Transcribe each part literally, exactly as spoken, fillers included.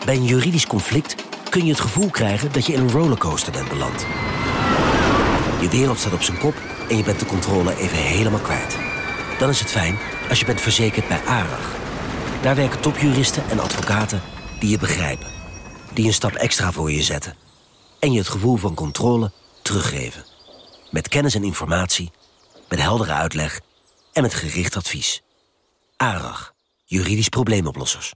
Bij een juridisch conflict kun je het gevoel krijgen dat je in een rollercoaster bent beland. Je wereld staat op zijn kop en je bent de controle even helemaal kwijt. Dan is het fijn als je bent verzekerd bij ARAG. Daar werken topjuristen en advocaten die je begrijpen. Die een stap extra voor je zetten. En je het gevoel van controle teruggeven. Met kennis en informatie, met heldere uitleg en met gericht advies. ARAG, juridisch probleemoplossers.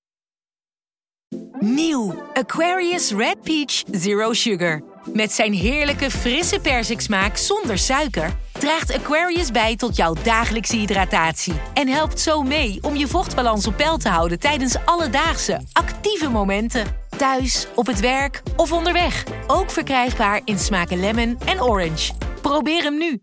Nieuw Aquarius Red Peach Zero Sugar. Met zijn heerlijke frisse persiksmaak zonder suiker draagt Aquarius bij tot jouw dagelijkse hydratatie. En helpt zo mee om je vochtbalans op peil te houden tijdens alledaagse, actieve momenten. Thuis, op het werk of onderweg. Ook verkrijgbaar in smaken lemon en orange. Probeer hem nu.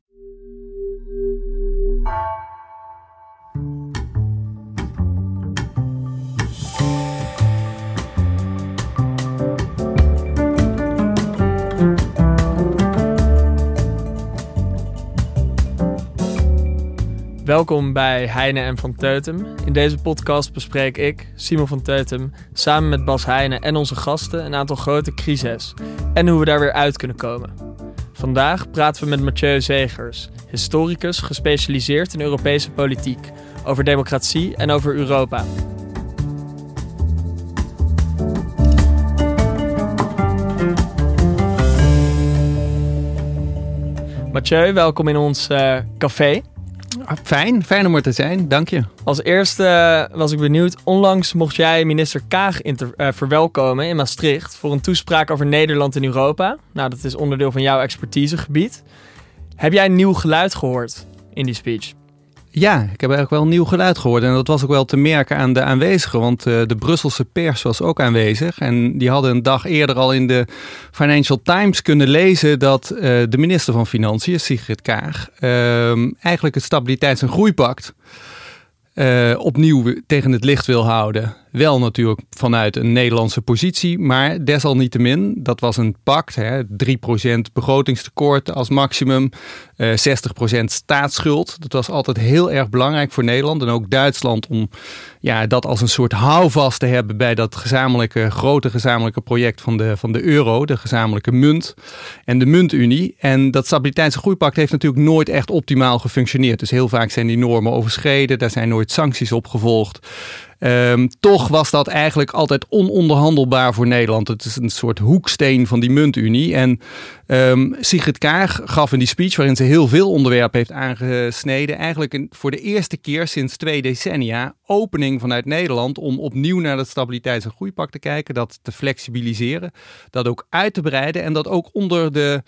Welkom bij Heine en Van Teutem. In deze podcast bespreek ik, Simon van Teutem, samen met Bas Heine en onze gasten een aantal grote crises en hoe we daar weer uit kunnen komen. Vandaag praten we met Mathieu Zegers, historicus gespecialiseerd in Europese politiek, over democratie en over Europa. Mathieu, welkom in ons uh, café. Fijn, fijn om er te zijn, dank je. Als eerste uh, was ik benieuwd, onlangs mocht jij minister Kaag inter- uh, verwelkomen in Maastricht voor een toespraak over Nederland in Europa. Nou, dat is onderdeel van jouw expertisegebied. Heb jij een nieuw geluid gehoord in die speech? Ja, ik heb eigenlijk wel een nieuw geluid gehoord en dat was ook wel te merken aan de aanwezigen, want uh, de Brusselse pers was ook aanwezig en die hadden een dag eerder al in de Financial Times kunnen lezen dat uh, de minister van Financiën, Sigrid Kaag, uh, eigenlijk het Stabiliteits- en Groeipact uh, opnieuw tegen het licht wil houden. Wel natuurlijk vanuit een Nederlandse positie, maar desalniettemin, dat was een pact, hè, drie procent begrotingstekort als maximum, uh, zestig procent staatsschuld. Dat was altijd heel erg belangrijk voor Nederland en ook Duitsland om ja, dat als een soort houvast te hebben bij dat gezamenlijke, grote gezamenlijke project van de, van de euro, de gezamenlijke munt en de muntunie. En dat Stabiliteits- en Groeipact heeft natuurlijk nooit echt optimaal gefunctioneerd. Dus heel vaak zijn die normen overschreden, daar zijn nooit sancties op gevolgd. Um, toch was dat eigenlijk altijd ononderhandelbaar voor Nederland. Het is een soort hoeksteen van die muntunie. En um, Sigrid Kaag gaf in die speech, waarin ze heel veel onderwerpen heeft aangesneden, eigenlijk een, voor de eerste keer sinds twee decennia opening vanuit Nederland om opnieuw naar het Stabiliteits- en Groeipact te kijken, dat te flexibiliseren, dat ook uit te breiden en dat ook onder de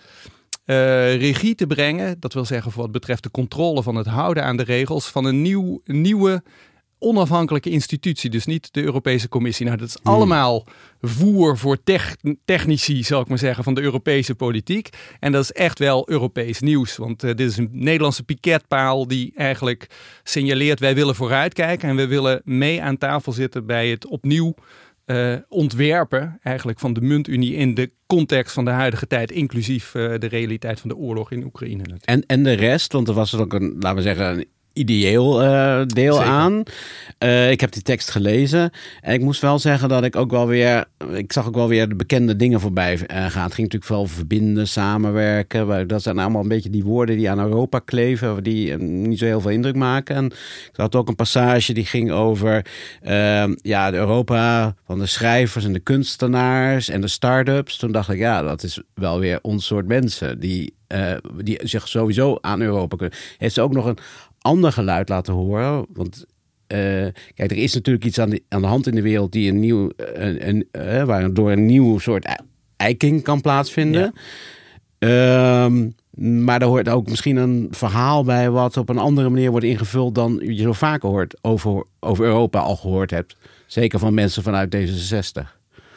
Uh, regie te brengen. Dat wil zeggen voor wat betreft de controle van het houden aan de regels van een nieuw, nieuwe onafhankelijke institutie, dus niet de Europese Commissie. Nou, dat is allemaal voer voor tech, technici, zal ik maar zeggen, van de Europese politiek. En dat is echt wel Europees nieuws, want uh, dit is een Nederlandse piketpaal die eigenlijk signaleert, wij willen vooruitkijken en we willen mee aan tafel zitten bij het opnieuw Uh, ontwerpen eigenlijk van de muntunie in de context van de huidige tijd, inclusief uh, de realiteit van de oorlog in Oekraïne. En, en de rest, want er was er ook een, laten we zeggen, een ideeel uh, deel Zeker. aan. Uh, ik heb die tekst gelezen en ik moest wel zeggen dat ik ook wel weer, ik zag ook wel weer de bekende dingen voorbij uh, gaan. Het ging natuurlijk vooral over verbinden, samenwerken. Dat zijn allemaal een beetje die woorden die aan Europa kleven, die uh, niet zo heel veel indruk maken. En ik had ook een passage die ging over uh, ja, de Europa van de schrijvers en de kunstenaars en de start-ups. Toen dacht ik, ja, dat is wel weer ons soort mensen die, uh, die zich sowieso aan Europa kunnen. Heeft ze ook nog een ander geluid laten horen, want uh, kijk, er is natuurlijk iets aan de, aan de hand in de wereld die een nieuw, een, een, uh, waardoor een nieuw soort eiking kan plaatsvinden. Ja. Um, maar er hoort ook misschien een verhaal bij wat op een andere manier wordt ingevuld dan je zo vaker hoort over, over Europa al gehoord hebt. Zeker van mensen vanuit D zesenzestig.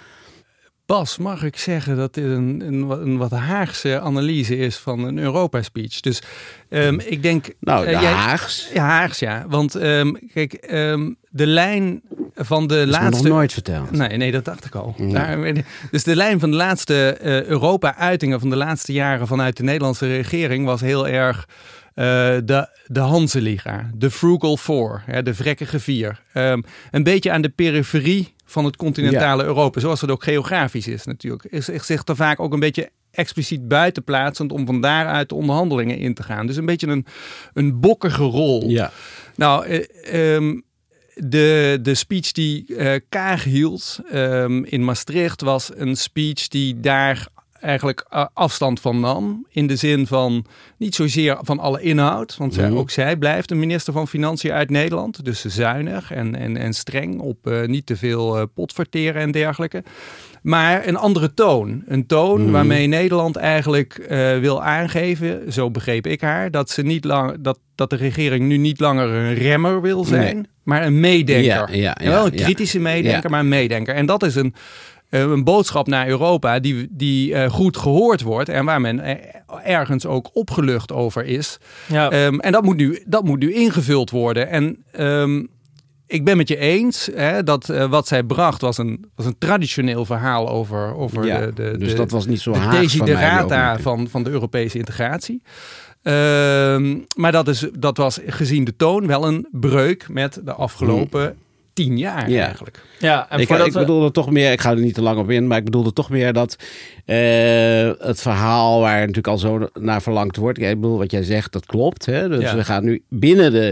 Bas, mag ik zeggen dat dit een, een, een wat Haagse analyse is van een Europa-speech. Dus um, ik denk... Nou, de uh, jij, Haags. Ja, Haags, ja. Want um, kijk, um, de lijn van de dat is laatste... me nog nooit verteld. Nee, nee, dat dacht ik al. Nee. Daar, dus de lijn van de laatste uh, Europa-uitingen van de laatste jaren vanuit de Nederlandse regering was heel erg Uh, de, de Hanseliga, de Frugal Four, ja, de vrekkige vier. Um, een beetje aan de periferie van het continentale ja. Europa, zoals het ook geografisch is natuurlijk, is, is zich er vaak ook een beetje expliciet buitenplaatsend om van daaruit de onderhandelingen in te gaan. Dus een beetje een, een bokkige rol. Ja. Nou, uh, um, de, de speech die uh, Kaag hield um, in Maastricht was een speech die daar eigenlijk uh, afstand van nam. In de zin van niet zozeer van alle inhoud. Want zij, ook zij blijft een minister van Financiën uit Nederland. Dus zuinig en, en, en streng op uh, niet te veel uh, potverteren en dergelijke. Maar een andere toon. Een toon mm. waarmee Nederland eigenlijk uh, wil aangeven, zo begreep ik haar, dat, ze niet lang, dat, dat de regering nu niet langer een remmer wil zijn, nee. maar een meedenker. Ja, ja, ja, wel een kritische ja. meedenker, ja. maar een meedenker. En dat is een, uh, een boodschap naar Europa die, die uh, goed gehoord wordt en waar men uh, ergens ook opgelucht over is. Ja. Um, en dat moet, nu, dat moet nu ingevuld worden. En Um, ik ben met je eens hè, dat uh, wat zij bracht was een, was een traditioneel verhaal over, over ja, de, de, dus de, dat was niet zo de desiderata van, van de Europese integratie. Uh, maar dat, is, dat was gezien de toon wel een breuk met de afgelopen hmm. tien jaar ja. eigenlijk. Ja, en ik, ik we... bedoelde toch meer, ik ga er niet te lang op in, maar ik bedoelde toch meer dat uh, het verhaal waar natuurlijk al zo naar verlangd wordt. Ik bedoel, wat jij zegt, dat klopt. Hè? Dus ja. we gaan nu binnen de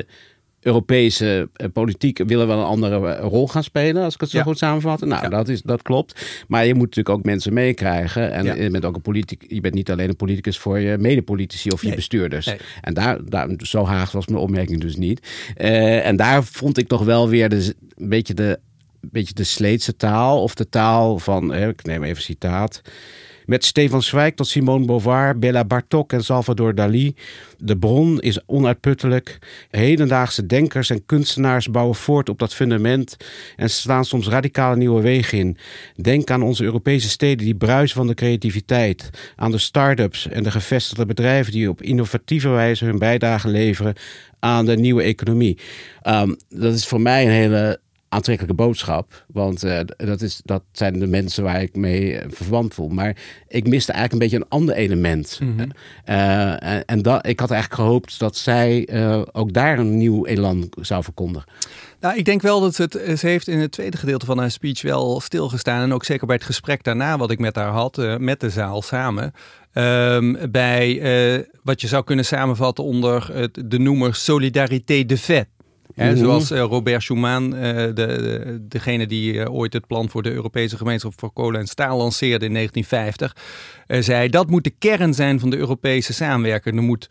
Europese uh, politiek willen wel een andere uh, rol gaan spelen, als ik het zo ja. goed samenvat. Nou, ja. dat, is, dat klopt. Maar je moet natuurlijk ook mensen meekrijgen. En ja. je bent ook een politic, je bent niet alleen een politicus voor je medepolitici of je nee. bestuurders. Nee. En daar, daar, zo haag was mijn opmerking dus niet. Uh, en daar vond ik toch wel weer de, een beetje de, een beetje de Sleetse taal, of de taal van, uh, ik neem even citaat. Met Stefan Zweig tot Simone Beauvoir, Béla Bartók en Salvador Dalí. De bron is onuitputtelijk. Hedendaagse denkers en kunstenaars bouwen voort op dat fundament en slaan soms radicale nieuwe wegen in. Denk aan onze Europese steden die bruisen van de creativiteit. Aan de start-ups en de gevestigde bedrijven die op innovatieve wijze hun bijdrage leveren aan de nieuwe economie. Um, dat is voor mij een hele aantrekkelijke boodschap, want uh, dat, is, dat zijn de mensen waar ik mee uh, verwant voel. Maar ik miste eigenlijk een beetje een ander element. Mm-hmm. Uh, en en dat, ik had eigenlijk gehoopt dat zij uh, ook daar een nieuw elan zou verkondigen. Nou, ik denk wel dat het, ze heeft in het tweede gedeelte van haar speech wel stilgestaan. En ook zeker bij het gesprek daarna wat ik met haar had, uh, met de zaal samen. Um, bij uh, wat je zou kunnen samenvatten onder uh, de noemer solidarité de fait. He, mm-hmm. Zoals uh, Robert Schuman, uh, de, de, degene die uh, ooit het plan voor de Europese gemeenschap voor kolen en staal lanceerde in negentien vijftig, uh, zei dat moet de kern zijn van de Europese samenwerking. Er moet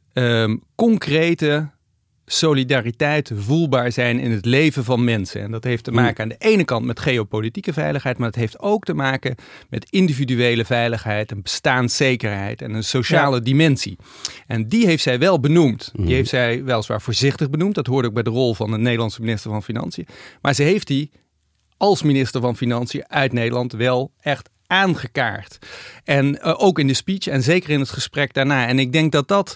um, concrete solidariteit voelbaar zijn in het leven van mensen. En dat heeft te maken aan de ene kant met geopolitieke veiligheid, maar het heeft ook te maken met individuele veiligheid, een bestaanszekerheid en een sociale ja. dimensie. En die heeft zij wel benoemd. Die heeft zij weliswaar voorzichtig benoemd. Dat hoorde ook bij de rol van de Nederlandse minister van Financiën. Maar ze heeft die als minister van Financiën uit Nederland wel echt aangekaart. En uh, ook in de speech en zeker in het gesprek daarna. En ik denk dat dat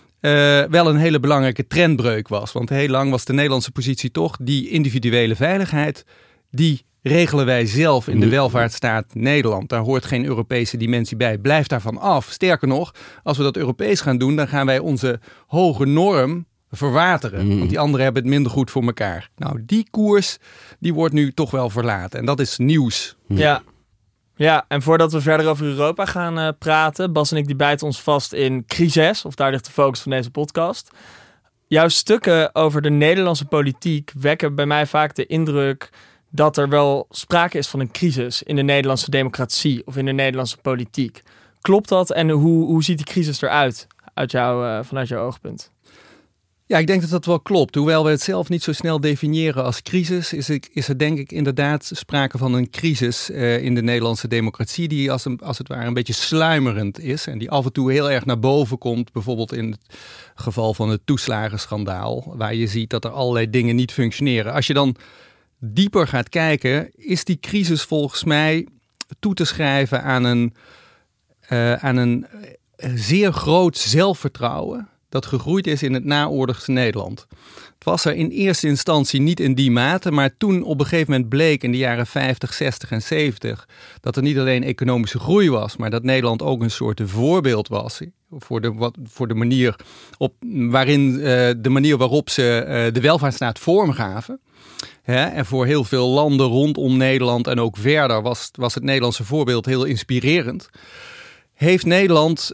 Uh, wel een hele belangrijke trendbreuk was. Want heel lang was de Nederlandse positie toch die individuele veiligheid, die regelen wij zelf in de welvaartsstaat Nederland. Daar hoort geen Europese dimensie bij. Blijf daarvan af. Sterker nog, als we dat Europees gaan doen, dan gaan wij onze hoge norm verwateren. Mm. Want die anderen hebben het minder goed voor elkaar. Nou, die koers, die wordt nu toch wel verlaten. En dat is nieuws. Ja. Ja, en voordat we verder over Europa gaan uh, praten, Bas en ik die bijten ons vast in crisis, of daar ligt de focus van deze podcast. Jouw stukken over de Nederlandse politiek wekken bij mij vaak de indruk dat er wel sprake is van een crisis in de Nederlandse democratie of in de Nederlandse politiek. Klopt dat en hoe, hoe ziet die crisis eruit uit jou, uh, vanuit jouw oogpunt? Ja, ik denk dat dat wel klopt. Hoewel we het zelf niet zo snel definiëren als crisis, is, ik, is er denk ik inderdaad sprake van een crisis uh, in de Nederlandse democratie die als, een, als het ware een beetje sluimerend is en die af en toe heel erg naar boven komt. Bijvoorbeeld in het geval van het toeslagenschandaal, waar je ziet dat er allerlei dingen niet functioneren. Als je dan dieper gaat kijken, is die crisis volgens mij toe te schrijven aan een, uh, aan een zeer groot zelfvertrouwen dat gegroeid is in het naoorlogse Nederland. Het was er in eerste instantie niet in die mate, maar toen op een gegeven moment bleek in de jaren vijftig, zestig en zeventig dat er niet alleen economische groei was, maar dat Nederland ook een soort voorbeeld was voor de, wat, voor de manier op, waarin uh, de manier waarop ze uh, de welvaartsstaat vormgaven. Hè, en voor heel veel landen rondom Nederland en ook verder was, was het Nederlandse voorbeeld heel inspirerend. Heeft Nederland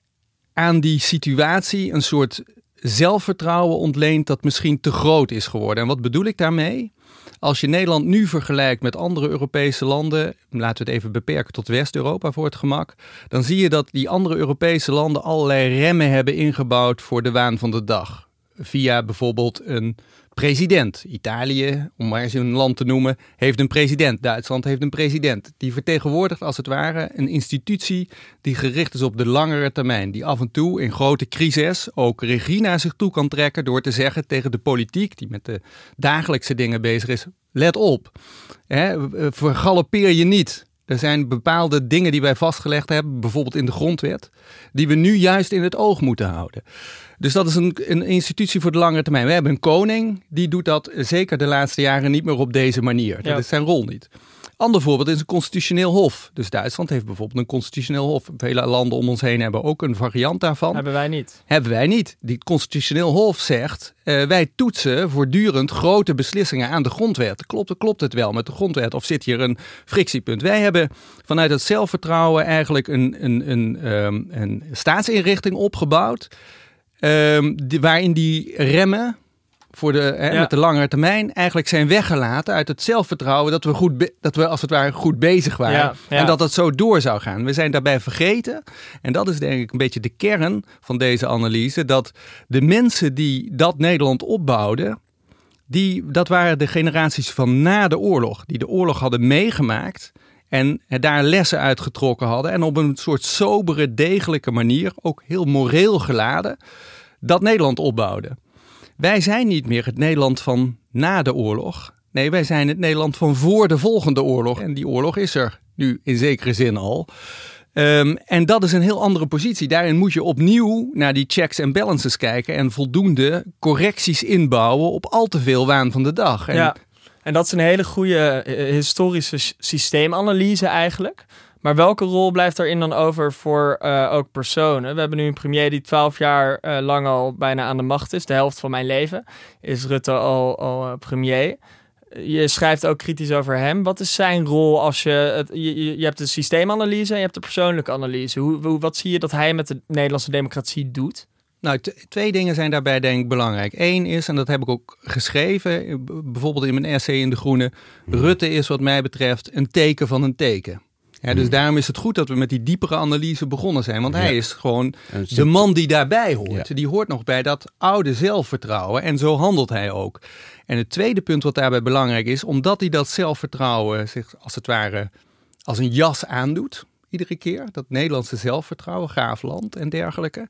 aan die situatie een soort zelfvertrouwen ontleend dat misschien te groot is geworden. En wat bedoel ik daarmee? Als je Nederland nu vergelijkt met andere Europese landen, laten we het even beperken tot West-Europa voor het gemak, dan zie je dat die andere Europese landen allerlei remmen hebben ingebouwd voor de waan van de dag. Via bijvoorbeeld een president. Italië, om maar eens een land te noemen, heeft een president. Duitsland heeft een president. Die vertegenwoordigt als het ware een institutie die gericht is op de langere termijn. Die af en toe in grote crises ook regie naar zich toe kan trekken door te zeggen tegen de politiek, die met de dagelijkse dingen bezig is, let op. Hè, vergalopeer je niet. Er zijn bepaalde dingen die wij vastgelegd hebben, bijvoorbeeld in de grondwet, die we nu juist in het oog moeten houden. Dus dat is een, een institutie voor de langere termijn. We hebben een koning, die doet dat zeker de laatste jaren niet meer op deze manier. Dat ja. is zijn rol niet. Ander voorbeeld is een constitutioneel hof. Dus Duitsland heeft bijvoorbeeld een constitutioneel hof. Vele landen om ons heen hebben ook een variant daarvan. Hebben wij niet. Hebben wij niet. Die constitutioneel hof zegt, uh, wij toetsen voortdurend grote beslissingen aan de grondwet. Klopt, klopt het wel met de grondwet of zit hier een frictiepunt? Wij hebben vanuit het zelfvertrouwen eigenlijk een, een, een, um, een staatsinrichting opgebouwd. Um, die, waarin die remmen voor de, hè, ja. met de langere termijn eigenlijk zijn weggelaten uit het zelfvertrouwen dat we, goed be- dat we als het ware goed bezig waren. Ja, ja. En dat dat zo door zou gaan. We zijn daarbij vergeten, en dat is denk ik een beetje de kern van deze analyse, dat de mensen die dat Nederland opbouwden, die, dat waren de generaties van na de oorlog, die de oorlog hadden meegemaakt en daar lessen uitgetrokken hadden en op een soort sobere, degelijke manier, ook heel moreel geladen, dat Nederland opbouwden. Wij zijn niet meer het Nederland van na de oorlog. Nee, wij zijn het Nederland van voor de volgende oorlog. En die oorlog is er nu in zekere zin al. Um, en dat is een heel andere positie. Daarin moet je opnieuw naar die checks en balances kijken en voldoende correcties inbouwen op al te veel waan van de dag. En ja, en dat is een hele goede uh, historische systeemanalyse eigenlijk. Maar welke rol blijft daarin dan over voor uh, ook personen? We hebben nu een premier die twaalf jaar uh, lang al bijna aan de macht is. De helft van mijn leven is Rutte al, al uh, premier. Je schrijft ook kritisch over hem. Wat is zijn rol als je... Het, je, je hebt de systeemanalyse en je hebt de persoonlijke analyse. Hoe, hoe, wat zie je dat hij met de Nederlandse democratie doet? Nou, t- twee dingen zijn daarbij denk ik belangrijk. Eén is, en dat heb ik ook geschreven, bijvoorbeeld in mijn essay in De Groene, Rutte is wat mij betreft een teken van een teken. Ja, dus daarom is het goed dat we met die diepere analyse begonnen zijn. Want hij ja. is gewoon de man die daarbij hoort. Ja. Die hoort nog bij dat oude zelfvertrouwen. En zo handelt hij ook. En het tweede punt wat daarbij belangrijk is, omdat hij dat zelfvertrouwen zich als het ware als een jas aandoet. Iedere keer. Dat Nederlandse zelfvertrouwen, Graafland en dergelijke.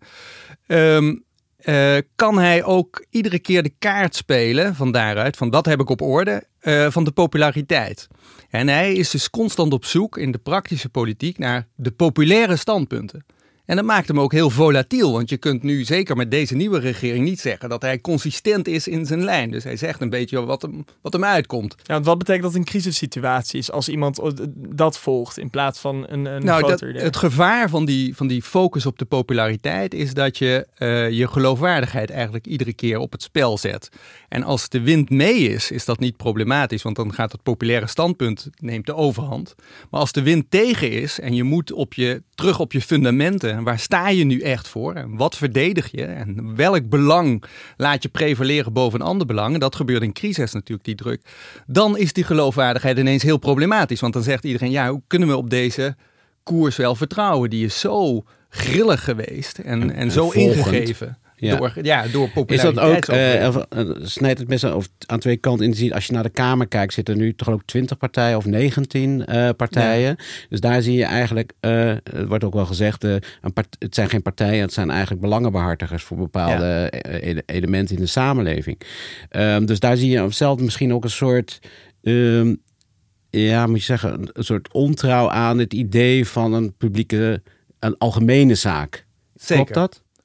Um, Uh, kan hij ook iedere keer de kaart spelen van daaruit, van dat heb ik op orde, uh, van de populariteit. En hij is dus constant op zoek in de praktische politiek naar de populaire standpunten. En dat maakt hem ook heel volatiel, want je kunt nu zeker met deze nieuwe regering niet zeggen dat hij consistent is in zijn lijn. Dus hij zegt een beetje wat hem, wat hem uitkomt. Ja, want wat betekent dat in crisissituaties als iemand dat volgt in plaats van een, een nou, groter dat, idee? Het gevaar van die, van die focus op de populariteit is dat je uh, je geloofwaardigheid eigenlijk iedere keer op het spel zet. En als de wind mee is, is dat niet problematisch, want dan gaat het populaire standpunt neemt de overhand. Maar als de wind tegen is en je moet op je, terug op je fundamenten, waar sta je nu echt voor? En wat verdedig je? En welk belang laat je prevaleren boven een ander belang? En dat gebeurt in crisis natuurlijk, die druk. Dan is die geloofwaardigheid ineens heel problematisch. Want dan zegt iedereen, ja, hoe kunnen we op deze koers wel vertrouwen? Die is zo grillig geweest en, en, en zo volgend. ingegeven. Ja. Door, ja, door populariteit. Is dat ook, uh, snijdt het best of aan twee kanten in te zien. Als je naar de Kamer kijkt, zitten er nu toch ook twintig partijen of negentien uh, partijen. Ja. Dus daar zie je eigenlijk, uh, het wordt ook wel gezegd, uh, een part- het zijn geen partijen, het zijn eigenlijk belangenbehartigers voor bepaalde ja. e- elementen in de samenleving. Um, dus daar zie je zelf misschien ook een soort, um, ja, moet je zeggen, een soort ontrouw aan het idee van een publieke, een algemene zaak. Zeker. Klopt dat?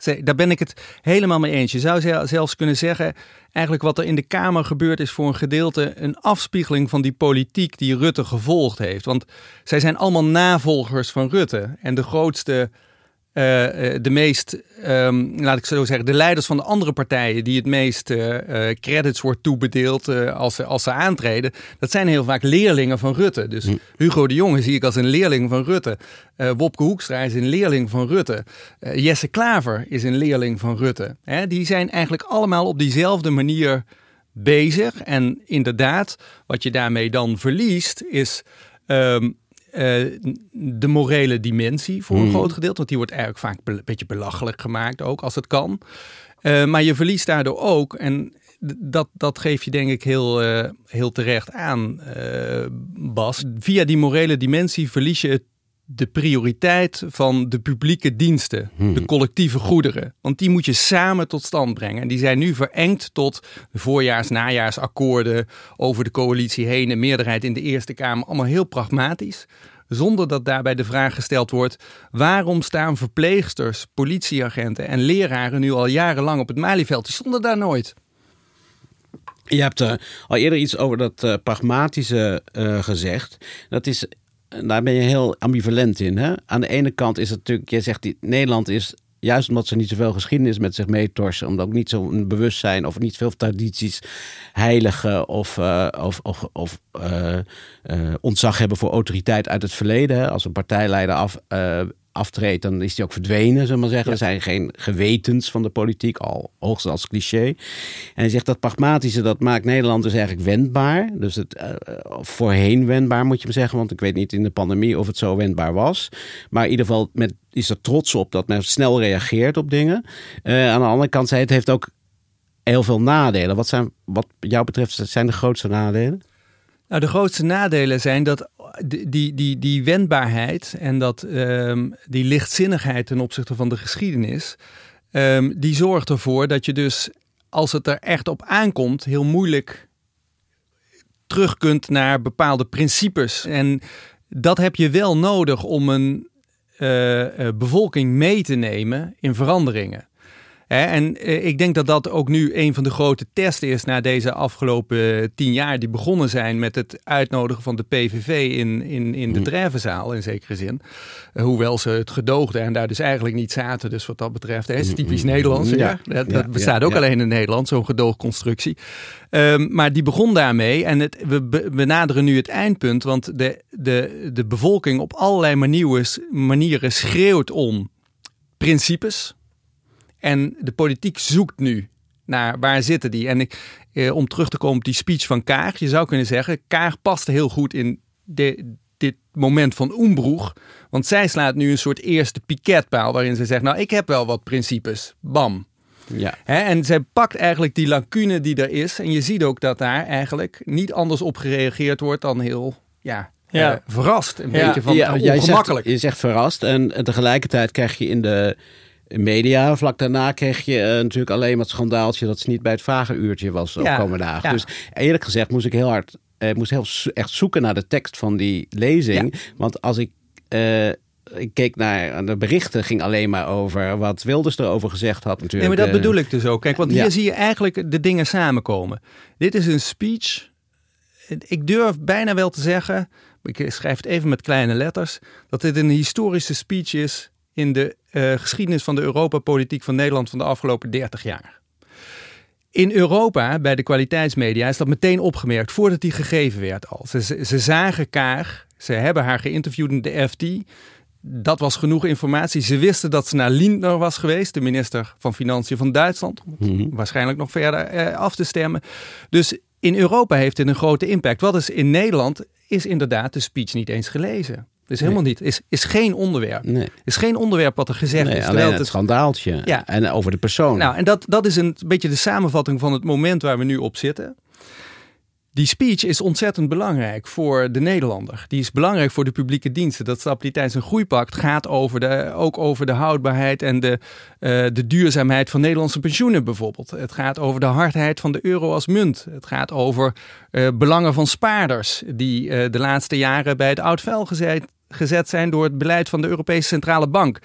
Daar ben ik het helemaal mee eens. Je zou zelfs kunnen zeggen, eigenlijk wat er in de Kamer gebeurt is voor een gedeelte een afspiegeling van die politiek die Rutte gevolgd heeft. Want zij zijn allemaal navolgers van Rutte. En de grootste, uh, de meest, um, laat ik zo zeggen, de leiders van de andere partijen die het meest uh, uh, credits wordt toebedeeld uh, als, ze, als ze aantreden, dat zijn heel vaak leerlingen van Rutte. Dus hm. Hugo de Jonge zie ik als een leerling van Rutte. Uh, Wopke Hoekstra is een leerling van Rutte. Uh, Jesse Klaver is een leerling van Rutte. Hè, die zijn eigenlijk allemaal op diezelfde manier bezig. En inderdaad, wat je daarmee dan verliest is Um, Uh, de morele dimensie voor een hmm. groot gedeelte. Want die wordt eigenlijk vaak be- een beetje belachelijk gemaakt ook, als het kan. Uh, maar je verliest daardoor ook, en dat, dat geef je denk ik heel, uh, heel terecht aan, uh, Bas. Via die morele dimensie verlies je de prioriteit van de publieke diensten, hmm. de collectieve goederen. Want die moet je samen tot stand brengen. En die zijn nu verengd tot de voorjaars-najaarsakkoorden over de coalitie heen, een meerderheid in de Eerste Kamer. Allemaal heel pragmatisch. Zonder dat daarbij de vraag gesteld wordt, waarom staan verpleegsters, politieagenten en leraren nu al jarenlang op het Malieveld? Die stonden daar nooit. Je hebt uh, al eerder iets over dat uh, pragmatische uh, gezegd. Dat is, daar ben je heel ambivalent in. Hè? Aan de ene kant is het natuurlijk, je zegt, die, Nederland is, juist omdat ze niet zoveel geschiedenis met zich meetorsen, omdat ook niet zo'n bewustzijn of niet veel tradities heiligen of, uh, of, of, of uh, uh, ontzag hebben voor autoriteit uit het verleden. Hè? Als een partijleider af, uh, aftreedt, dan is die ook verdwenen, zullen we maar zeggen. Ja. Er zijn geen gewetens van de politiek, al hoogstens als cliché. En hij zegt dat pragmatische, dat maakt Nederland dus eigenlijk wendbaar. Dus het uh, voorheen wendbaar, moet je maar zeggen. Want ik weet niet in de pandemie of het zo wendbaar was. Maar in ieder geval met, is er trots op dat men snel reageert op dingen. Uh, aan de andere kant zei het heeft ook heel veel nadelen. Wat zijn, wat jou betreft, zijn de grootste nadelen? Nou, de grootste nadelen zijn dat die, die, die wendbaarheid en dat, um, die lichtzinnigheid ten opzichte van de geschiedenis, um, die zorgt ervoor dat je dus, als het er echt op aankomt, heel moeilijk terug kunt naar bepaalde principes. En dat heb je wel nodig om een uh, uh, bevolking mee te nemen in veranderingen. He, en uh, ik denk dat dat ook nu een van de grote testen is na deze afgelopen tien jaar die begonnen zijn met het uitnodigen van de P V V in, in, in de Drijvenzaal in zekere zin. Uh, hoewel ze het gedoogden en daar dus eigenlijk niet zaten. Dus wat dat betreft, hè, is het typisch Nederlands. Ja, ja. Dat, dat bestaat ja, ook ja. alleen in Nederland, zo'n gedoogconstructie. Um, maar die begon daarmee en het, we benaderen nu het eindpunt, want de, de, de bevolking op allerlei manieren, manieren schreeuwt om principes. En de politiek zoekt nu naar waar zitten die. En ik, eh, om terug te komen op die speech van Kaag. Je zou kunnen zeggen, Kaag past heel goed in de, dit moment van Oembroeg. Want zij slaat nu een soort eerste piketpaal waarin ze zegt, nou ik heb wel wat principes. Bam. Ja. Hè, en zij pakt eigenlijk die lacune die er is. En je ziet ook dat daar eigenlijk niet anders op gereageerd wordt dan heel... ja. Ja. Uh, verrast. Een ja. beetje van ja, uh, ongemakkelijk. Je zegt, je zegt verrast. En, en tegelijkertijd krijg je in de... media, vlak daarna kreeg je uh, natuurlijk alleen maar het schandaaltje dat ze niet bij het vragenuurtje was op ja, komende dagen. Ja. Dus eerlijk gezegd moest ik heel hard, uh, moest heel echt zoeken naar de tekst van die lezing. Ja. Want als ik, uh, ik keek naar de berichten, ging alleen maar over wat Wilders erover gezegd had natuurlijk. Nee, maar dat bedoel ik dus ook. Kijk, want hier ja. zie je eigenlijk de dingen samenkomen. Dit is een speech. Ik durf bijna wel te zeggen, ik schrijf het even met kleine letters, dat dit een historische speech is in de uh, geschiedenis van de Europa-politiek van Nederland van de afgelopen dertig jaar. In Europa, bij de kwaliteitsmedia, is dat meteen opgemerkt voordat die gegeven werd al. Ze, ze, ze zagen Kaag, ze hebben haar geïnterviewd in de F T. Dat was genoeg informatie. Ze wisten dat ze naar Lindner was geweest, de minister van Financiën van Duitsland. Mm-hmm. Waarschijnlijk nog verder uh, af te stemmen. Dus in Europa heeft dit een grote impact. Wat is in Nederland, is inderdaad de speech niet eens gelezen. Dus helemaal nee. niet. Is, is geen onderwerp. Nee. Is geen onderwerp wat er gezegd nee, is. Alleen het, het schandaaltje. Ja. En over de persoon. Nou, en dat, dat is een beetje de samenvatting van het moment waar we nu op zitten. Die speech is ontzettend belangrijk voor de Nederlander. Die is belangrijk voor de publieke diensten. Dat Stabiliteits- en Groeipact gaat over de, ook over de houdbaarheid en de, uh, de duurzaamheid van Nederlandse pensioenen bijvoorbeeld. Het gaat over de hardheid van de euro als munt. Het gaat over uh, belangen van spaarders die uh, de laatste jaren bij het oud vuil gezet, gezet zijn door het beleid van de Europese Centrale Bank.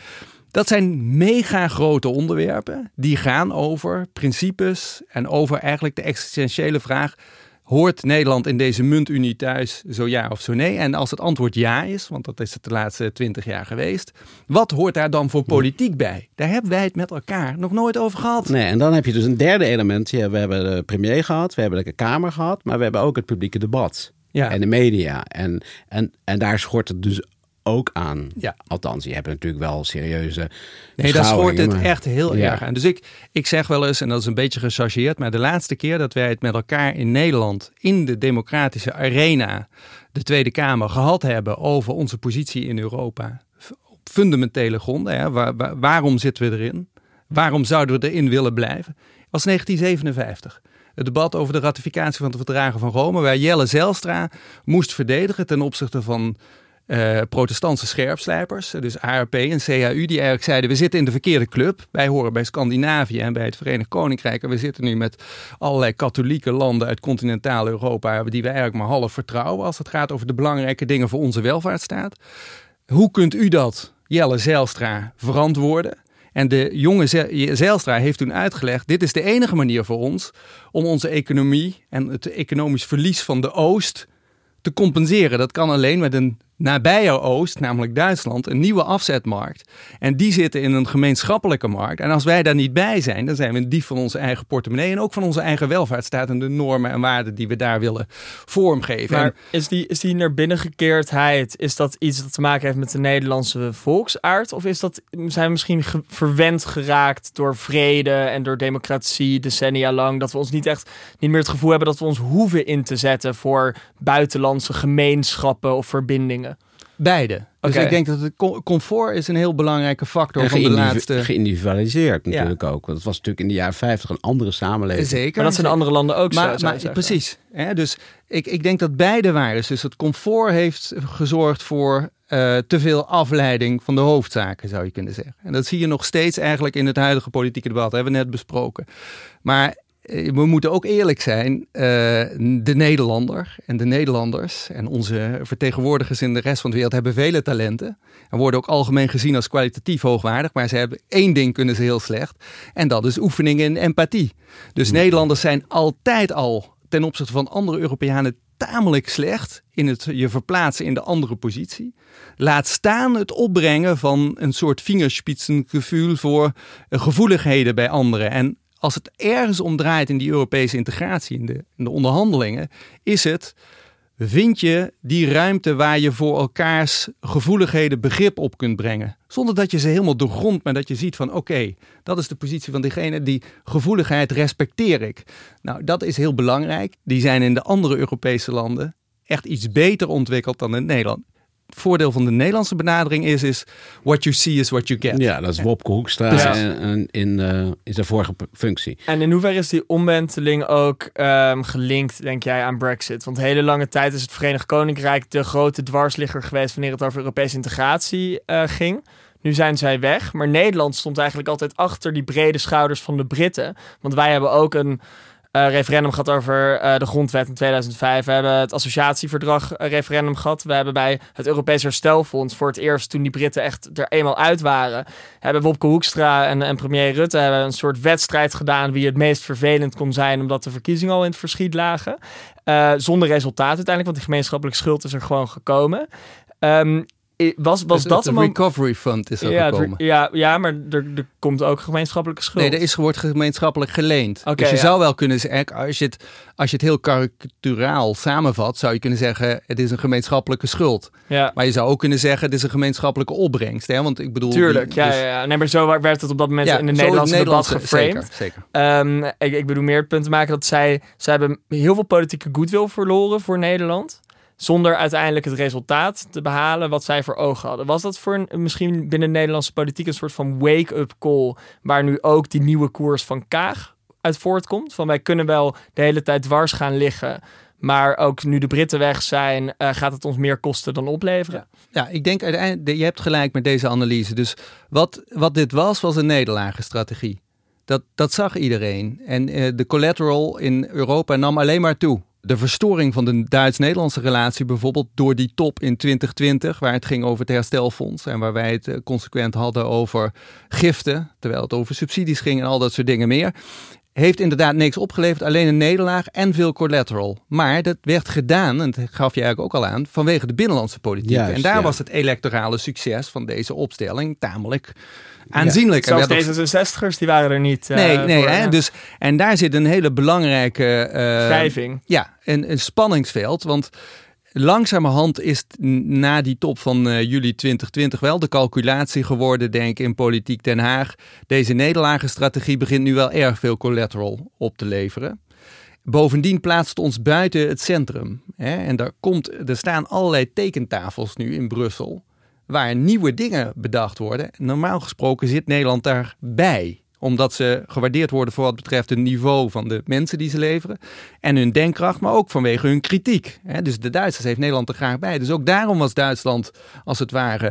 Dat zijn mega grote onderwerpen die gaan over principes en over eigenlijk de existentiële vraag: hoort Nederland in deze muntunie thuis, zo ja of zo nee? En als het antwoord ja is, want dat is het de laatste twintig jaar geweest, wat hoort daar dan voor politiek bij? Daar hebben wij het met elkaar nog nooit over gehad. Nee, en dan heb je dus een derde element. Ja, we hebben de premier gehad, we hebben de Kamer gehad, maar we hebben ook het publieke debat. Ja. En de media. En, en, en daar schort het dus ook aan. Ja. Althans, je hebt natuurlijk wel serieuze Nee, daar schort het maar... echt heel ja. erg aan. Dus ik, ik zeg wel eens, en dat is een beetje gechargeerd, maar de laatste keer dat wij het met elkaar in Nederland in de democratische arena, de Tweede Kamer, gehad hebben over onze positie in Europa op fundamentele gronden. Hè, waar, waar, waarom zitten we erin? Waarom zouden we erin willen blijven? Was negentien zevenenvijftig. Het debat over de ratificatie van de verdragen van Rome, waar Jelle Zijlstra moest verdedigen ten opzichte van Uh, protestantse scherpslijpers, dus A R P en C H U, die eigenlijk zeiden: we zitten in de verkeerde club. Wij horen bij Scandinavië en bij het Verenigd Koninkrijk. En we zitten nu met allerlei katholieke landen uit continentaal Europa, die we eigenlijk maar half vertrouwen als het gaat over de belangrijke dingen voor onze welvaartsstaat. Hoe kunt u dat, Jelle Zijlstra, verantwoorden? En de jonge Zijlstra heeft toen uitgelegd: dit is de enige manier voor ons om onze economie en het economisch verlies van de Oost te compenseren. Dat kan alleen met een nabije Oost, namelijk Duitsland, een nieuwe afzetmarkt. En die zitten in een gemeenschappelijke markt. En als wij daar niet bij zijn, dan zijn we een dief van onze eigen portemonnee en ook van onze eigen welvaartsstaat en de normen en waarden die we daar willen vormgeven. Maar en, is die, is die naar binnengekeerdheid, is dat iets dat te maken heeft met de Nederlandse volksaard? Of is dat, zijn we misschien ge- verwend geraakt door vrede en door democratie decennia lang, dat we ons niet echt niet meer het gevoel hebben dat we ons hoeven in te zetten voor buitenlandse gemeenschappen of verbindingen? Beide. Dus Okay. ik denk dat het comfort is een heel belangrijke factor en van de laatste... Geïndividualiseerd natuurlijk ja. ook. Want het was natuurlijk in de jaren vijftig een andere samenleving. Zeker. Maar dat zijn andere landen ook maar, zo, maar, Precies. Hè? Dus ik, ik denk dat beide waar is. Dus het comfort heeft gezorgd voor uh, te veel afleiding van de hoofdzaken, zou je kunnen zeggen. En dat zie je nog steeds eigenlijk in het huidige politieke debat. Dat hebben we net besproken. Maar we moeten ook eerlijk zijn, uh, de Nederlander en de Nederlanders en onze vertegenwoordigers in de rest van de wereld hebben vele talenten. En worden ook algemeen gezien als kwalitatief hoogwaardig. Maar ze hebben één ding kunnen ze heel slecht. En dat is oefening in empathie. Dus mm. Nederlanders zijn altijd al ten opzichte van andere Europeanen tamelijk slecht in het je verplaatsen in de andere positie. Laat staan het opbrengen van een soort vingerspitsengevoel voor uh, gevoeligheden bij anderen. En als het ergens om draait in die Europese integratie, in de, in de onderhandelingen, is het: vind je die ruimte waar je voor elkaars gevoeligheden begrip op kunt brengen? Zonder dat je ze helemaal doorgrondt, maar dat je ziet van oké, okay, dat is de positie van diegene, die gevoeligheid respecteer ik. Nou, dat is heel belangrijk. Die zijn in de andere Europese landen echt iets beter ontwikkeld dan in Nederland. Het voordeel van de Nederlandse benadering is, is what you see is what you get. Ja, dat is Wopke Hoekstra ja. in, in, uh, in zijn vorige functie. En in hoeverre is die omwenteling ook um, gelinkt, denk jij, aan Brexit? Want hele lange tijd is het Verenigd Koninkrijk de grote dwarsligger geweest wanneer het over Europese integratie uh, ging. Nu zijn zij weg, maar Nederland stond eigenlijk altijd achter die brede schouders van de Britten. Want wij hebben ook een Uh, referendum gehad over uh, de grondwet in tweeduizend vijf. We hebben het associatieverdrag uh, referendum gehad. We hebben bij het Europees Herstelfonds voor het eerst, toen die Britten echt er eenmaal uit waren, hebben Wopke Hoekstra en, en premier Rutte hebben een soort wedstrijd gedaan wie het meest vervelend kon zijn, omdat de verkiezingen al in het verschiet lagen. Uh, zonder resultaat uiteindelijk, want die gemeenschappelijke schuld is er gewoon gekomen. Um, Was, was het, dat het een recovery fund is er ja, gekomen. Ja, ja, maar er, er komt ook gemeenschappelijke schuld. Nee, er is, wordt gemeenschappelijk geleend. Okay, dus je ja. zou wel kunnen zeggen, als je, het, als je het heel karikaturaal samenvat, zou je kunnen zeggen, het is een gemeenschappelijke schuld. Ja. Maar je zou ook kunnen zeggen, het is een gemeenschappelijke opbrengst. Hè? Want ik bedoel, Tuurlijk, die, ja, dus, ja, ja. Nee, maar zo werd het op dat moment ja, in de zo Nederlandse, het Nederlandse debat geframed. Zeker, zeker. Um, ik, ik bedoel meer het punt te maken dat zij, zij hebben heel veel politieke goodwill verloren voor Nederland, zonder uiteindelijk het resultaat te behalen wat zij voor ogen hadden. Was dat voor een, misschien binnen de Nederlandse politiek een soort van wake-up call, waar nu ook die nieuwe koers van Kaag uit voortkomt? Van wij kunnen wel de hele tijd dwars gaan liggen, maar ook nu de Britten weg zijn, uh, gaat het ons meer kosten dan opleveren? Ja, ja, ik denk uiteindelijk, je hebt gelijk met deze analyse. Dus wat, wat dit was, was een nederlagenstrategie. Dat, dat zag iedereen. En uh, de collateral in Europa nam alleen maar toe. de verstoring van de Duits-Nederlandse relatie bijvoorbeeld door die top in twintig twintig, waar het ging over het herstelfonds en waar wij het consequent hadden over giften, terwijl het over subsidies ging en al dat soort dingen meer, heeft inderdaad niks opgeleverd, alleen een nederlaag en veel collateral. Maar dat werd gedaan, en dat gaf je eigenlijk ook al aan, vanwege de binnenlandse politiek. Juist, en daar ja. was het electorale succes van deze opstelling tamelijk aanzienlijk. Ja, zelfs en D zesenzestigers, die waren er niet. Uh, nee, nee voor, hè? ja. Dus, en daar zit een hele belangrijke Uh, wrijving. Ja, een, een spanningsveld. Want langzamerhand is het na die top van uh, juli twintig twintig wel de calculatie geworden, denk ik, in politiek Den Haag. Deze nederlagenstrategie begint nu wel erg veel collateral op te leveren. Bovendien plaatst het ons buiten het centrum. Hè? En daar, komt, er staan allerlei tekentafels nu in Brussel, waar nieuwe dingen bedacht worden. Normaal gesproken zit Nederland daarbij, omdat ze gewaardeerd worden voor wat betreft het niveau van de mensen die ze leveren en hun denkkracht, maar ook vanwege hun kritiek. Dus de Duitsers heeft Nederland er graag bij. Dus ook daarom was Duitsland, als het ware,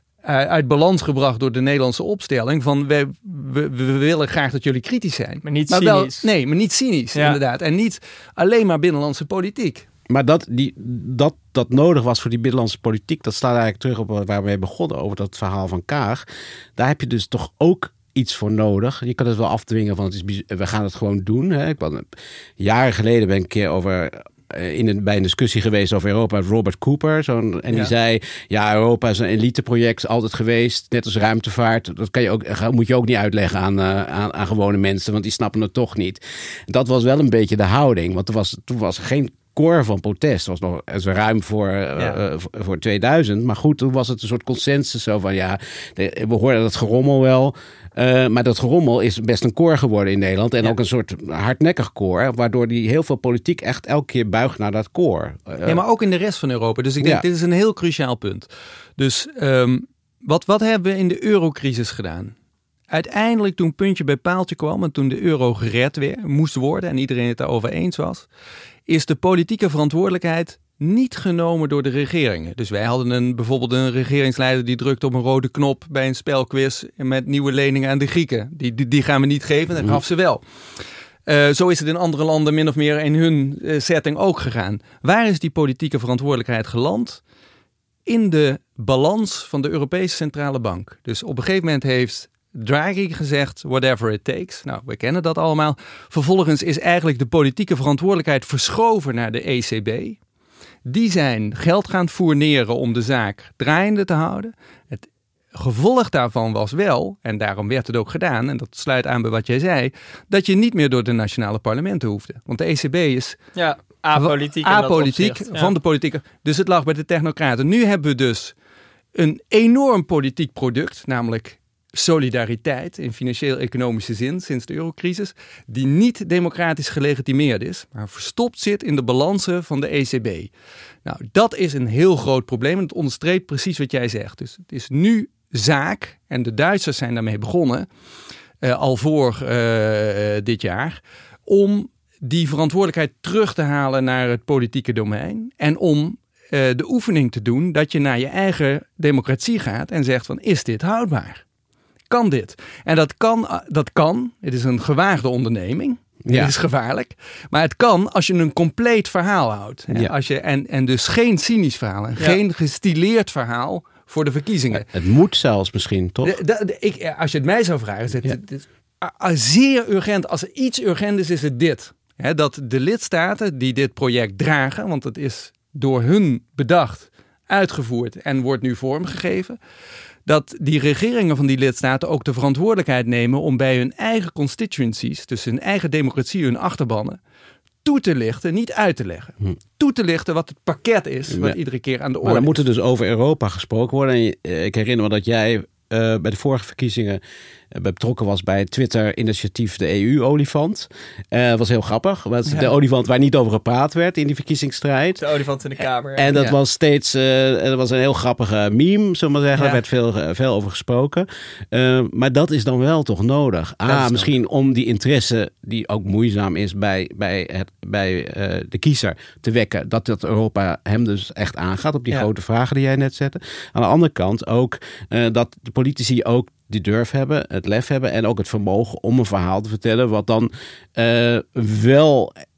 uit balans gebracht door de Nederlandse opstelling van we, we, we willen graag dat jullie kritisch zijn. Maar niet maar wel, cynisch. Nee, maar niet cynisch, ja. inderdaad. En niet alleen maar binnenlandse politiek. Maar dat, die, dat dat nodig was voor die binnenlandse politiek, dat slaat eigenlijk terug op waar we mee begonnen over dat verhaal van Kaag. Daar heb je dus toch ook iets voor nodig. Je kan het wel afdwingen van het is, we gaan het gewoon doen. Hè. Ik ben, jaren geleden ben ik een keer over in een, bij een discussie geweest over Europa met Robert Cooper. Zo'n, en die ja. zei, ja, Europa is een eliteproject altijd geweest, net als ruimtevaart. Dat kan je ook, moet je ook niet uitleggen aan, uh, aan, aan gewone mensen, want die snappen het toch niet. Dat was wel een beetje de houding, want er was, toen was er geen core van protest. Het was nog zo ruim voor, ja. uh, voor tweeduizend. Maar goed, toen was het een soort consensus zo van ja, de, we hoorden dat gerommel wel. Uh, maar dat gerommel is best een koor geworden in Nederland. En ja. ook een soort hardnekkig koor. Waardoor die heel veel politiek echt elke keer buigt naar dat koor. Uh, ja, maar ook in de rest van Europa. Dus ik denk, ja. dit is een heel cruciaal punt. Dus um, wat, wat hebben we in de eurocrisis gedaan? Uiteindelijk toen puntje bij paaltje kwam en toen de euro gered weer moest worden en iedereen het daarover eens was, is de politieke verantwoordelijkheid niet genomen door de regeringen. Dus wij hadden een, bijvoorbeeld een regeringsleider die drukte op een rode knop bij een spelquiz met nieuwe leningen aan de Grieken. Die, die, die gaan we niet geven, dat gaf ze wel. Uh, zo is het in andere landen min of meer in hun uh, setting ook gegaan. Waar is die politieke verantwoordelijkheid geland? In de balans van de Europese Centrale Bank. Dus op een gegeven moment heeft Draghi gezegd, whatever it takes. Nou, we kennen dat allemaal. Vervolgens is eigenlijk de politieke verantwoordelijkheid verschoven naar de E C B. Die zijn geld gaan fourneren om de zaak draaiende te houden. Het gevolg daarvan was wel, en daarom werd het ook gedaan, en dat sluit aan bij wat jij zei, dat je niet meer door de nationale parlementen hoefde. Want de E C B is ja, apolitiek, apolitiek opzicht, ja. van de politieke. Dus het lag bij de technocraten. Nu hebben we dus een enorm politiek product, namelijk solidariteit in financieel-economische zin sinds de eurocrisis, die niet democratisch gelegitimeerd is, maar verstopt zit in de balansen van de E C B. Nou, dat is een heel groot probleem en het onderstreept precies wat jij zegt. Dus het is nu zaak, en de Duitsers zijn daarmee begonnen, uh, al voor uh, uh, dit jaar, om die verantwoordelijkheid terug te halen naar het politieke domein en om uh, de oefening te doen dat je naar je eigen democratie gaat en zegt van, is dit houdbaar? Kan dit? En dat kan, dat kan. Het is een gewaagde onderneming. Ja. Het is gevaarlijk. Maar het kan als je een compleet verhaal houdt. Hè? Ja. Als je, en, en dus geen cynisch verhaal. En ja. geen gestileerd verhaal voor de verkiezingen. Het moet zelfs misschien, toch? De, de, de, ik, als je het mij zou vragen, is het, ja. het is zeer urgent. Als er iets urgent is, is het dit. Hè? Dat de lidstaten die dit project dragen, want het is door hun bedacht, uitgevoerd en wordt nu vormgegeven, dat die regeringen van die lidstaten ook de verantwoordelijkheid nemen om bij hun eigen constituencies, dus hun eigen democratie, hun achterbannen, toe te lichten, niet uit te leggen. Hm. Toe te lichten wat het pakket is, wat ja. iedere keer aan de orde is. Maar dan moet er dus over Europa gesproken worden. En ik herinner me dat jij uh, bij de vorige verkiezingen uh, betrokken was bij het Twitter-initiatief de E U-olifant. Dat uh, was heel grappig. Dat was ja. de olifant waar niet over gepraat werd in die verkiezingsstrijd. De olifant in de Kamer. En, en dat ja. was steeds uh, dat was een heel grappige meme, zullen we maar zeggen. Ja. Er werd veel, veel over gesproken. Uh, maar dat is dan wel toch nodig. Ah, misschien nodig. Om die interesse, die ook moeizaam is bij, bij, het, bij uh, de kiezer, te wekken. Dat dat Europa hem dus echt aangaat op die ja. grote vragen die jij net zette. Aan de andere kant ook uh, dat de politici ook die durf hebben, het lef hebben en ook het vermogen om een verhaal te vertellen wat dan uh, wel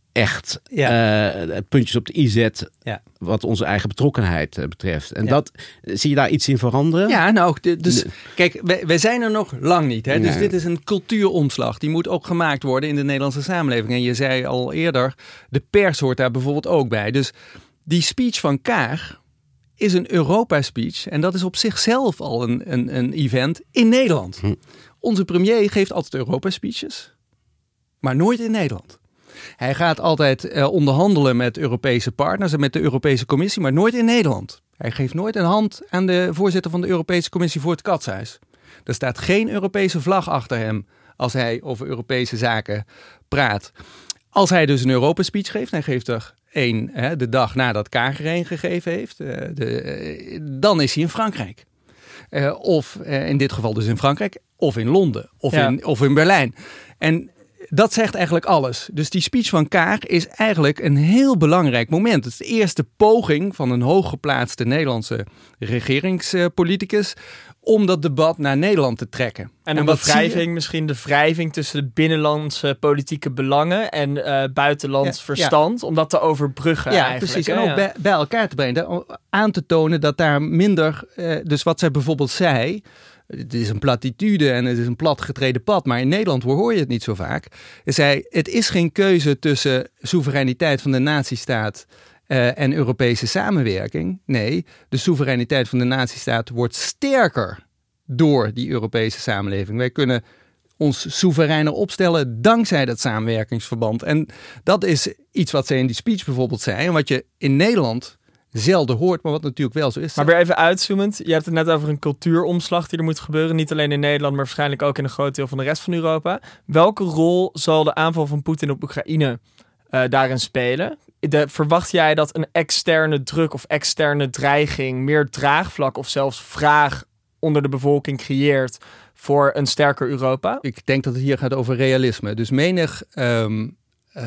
echt Ja. uh, puntjes op de i zet Ja. wat onze eigen betrokkenheid uh, betreft. En Ja. dat, zie je daar iets in veranderen? Ja, nou, de, dus kijk, wij, wij zijn er nog lang niet. Hè? Dus Nee. dit is een cultuuromslag. Die moet ook gemaakt worden in de Nederlandse samenleving. En je zei al eerder, de pers hoort daar bijvoorbeeld ook bij. Dus die speech van Kaag is een Europa-speech. En dat is op zichzelf al een, een, een event in Nederland. Hm. Onze premier geeft altijd Europa-speeches, maar nooit in Nederland. Hij gaat altijd uh, onderhandelen met Europese partners en met de Europese Commissie, maar nooit in Nederland. Hij geeft nooit een hand aan de voorzitter van de Europese Commissie voor het Katshuis. Er staat geen Europese vlag achter hem als hij over Europese zaken praat. Als hij dus een Europa-speech geeft, hij geeft er één hè, de dag nadat Kaag er een gegeven heeft, uh, de, uh, dan is hij in Frankrijk. Uh, of uh, in dit geval dus in Frankrijk, of in Londen, of, ja. in, of in Berlijn. En dat zegt eigenlijk alles. Dus die speech van Kaag is eigenlijk een heel belangrijk moment. Het is de eerste poging van een hooggeplaatste Nederlandse regeringspoliticus om dat debat naar Nederland te trekken. En een wrijving, misschien de wrijving tussen de binnenlandse politieke belangen en uh, buitenlands ja, verstand, ja. om dat te overbruggen ja, eigenlijk. Precies. Hè? En ook ja. bij, bij elkaar te brengen. Aan te tonen dat daar minder, uh, dus wat zij bijvoorbeeld zei, het is een platitude en het is een platgetreden pad, maar in Nederland hoor je het niet zo vaak. Hij zei, het is geen keuze tussen soevereiniteit van de natiestaat uh, en Europese samenwerking. Nee, de soevereiniteit van de natiestaat wordt sterker door die Europese samenleving. Wij kunnen ons soevereiner opstellen dankzij dat samenwerkingsverband. En dat is iets wat zij in die speech bijvoorbeeld zei en wat je in Nederland zelden hoort, maar wat natuurlijk wel zo is. Maar weer even uitzoomend. Je hebt het net over een cultuuromslag die er moet gebeuren. Niet alleen in Nederland, maar waarschijnlijk ook in een groot deel van de rest van Europa. Welke rol zal de aanval van Poetin op Oekraïne uh, daarin spelen? De, verwacht jij dat een externe druk of externe dreiging meer draagvlak of zelfs vraag onder de bevolking creëert voor een sterker Europa? Ik denk dat het hier gaat over realisme. Dus menig um, uh,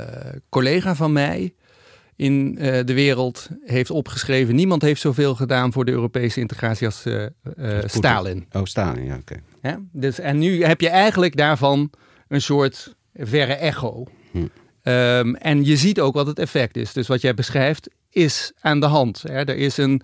collega van mij in uh, de wereld heeft opgeschreven, niemand heeft zoveel gedaan voor de Europese integratie als uh, uh, Stalin. Oh, Stalin, ja, oké. Okay. Ja, dus, en nu heb je eigenlijk daarvan een soort verre echo. Hm. Um, en je ziet ook wat het effect is. Dus wat jij beschrijft is aan de hand. Hè. Er is een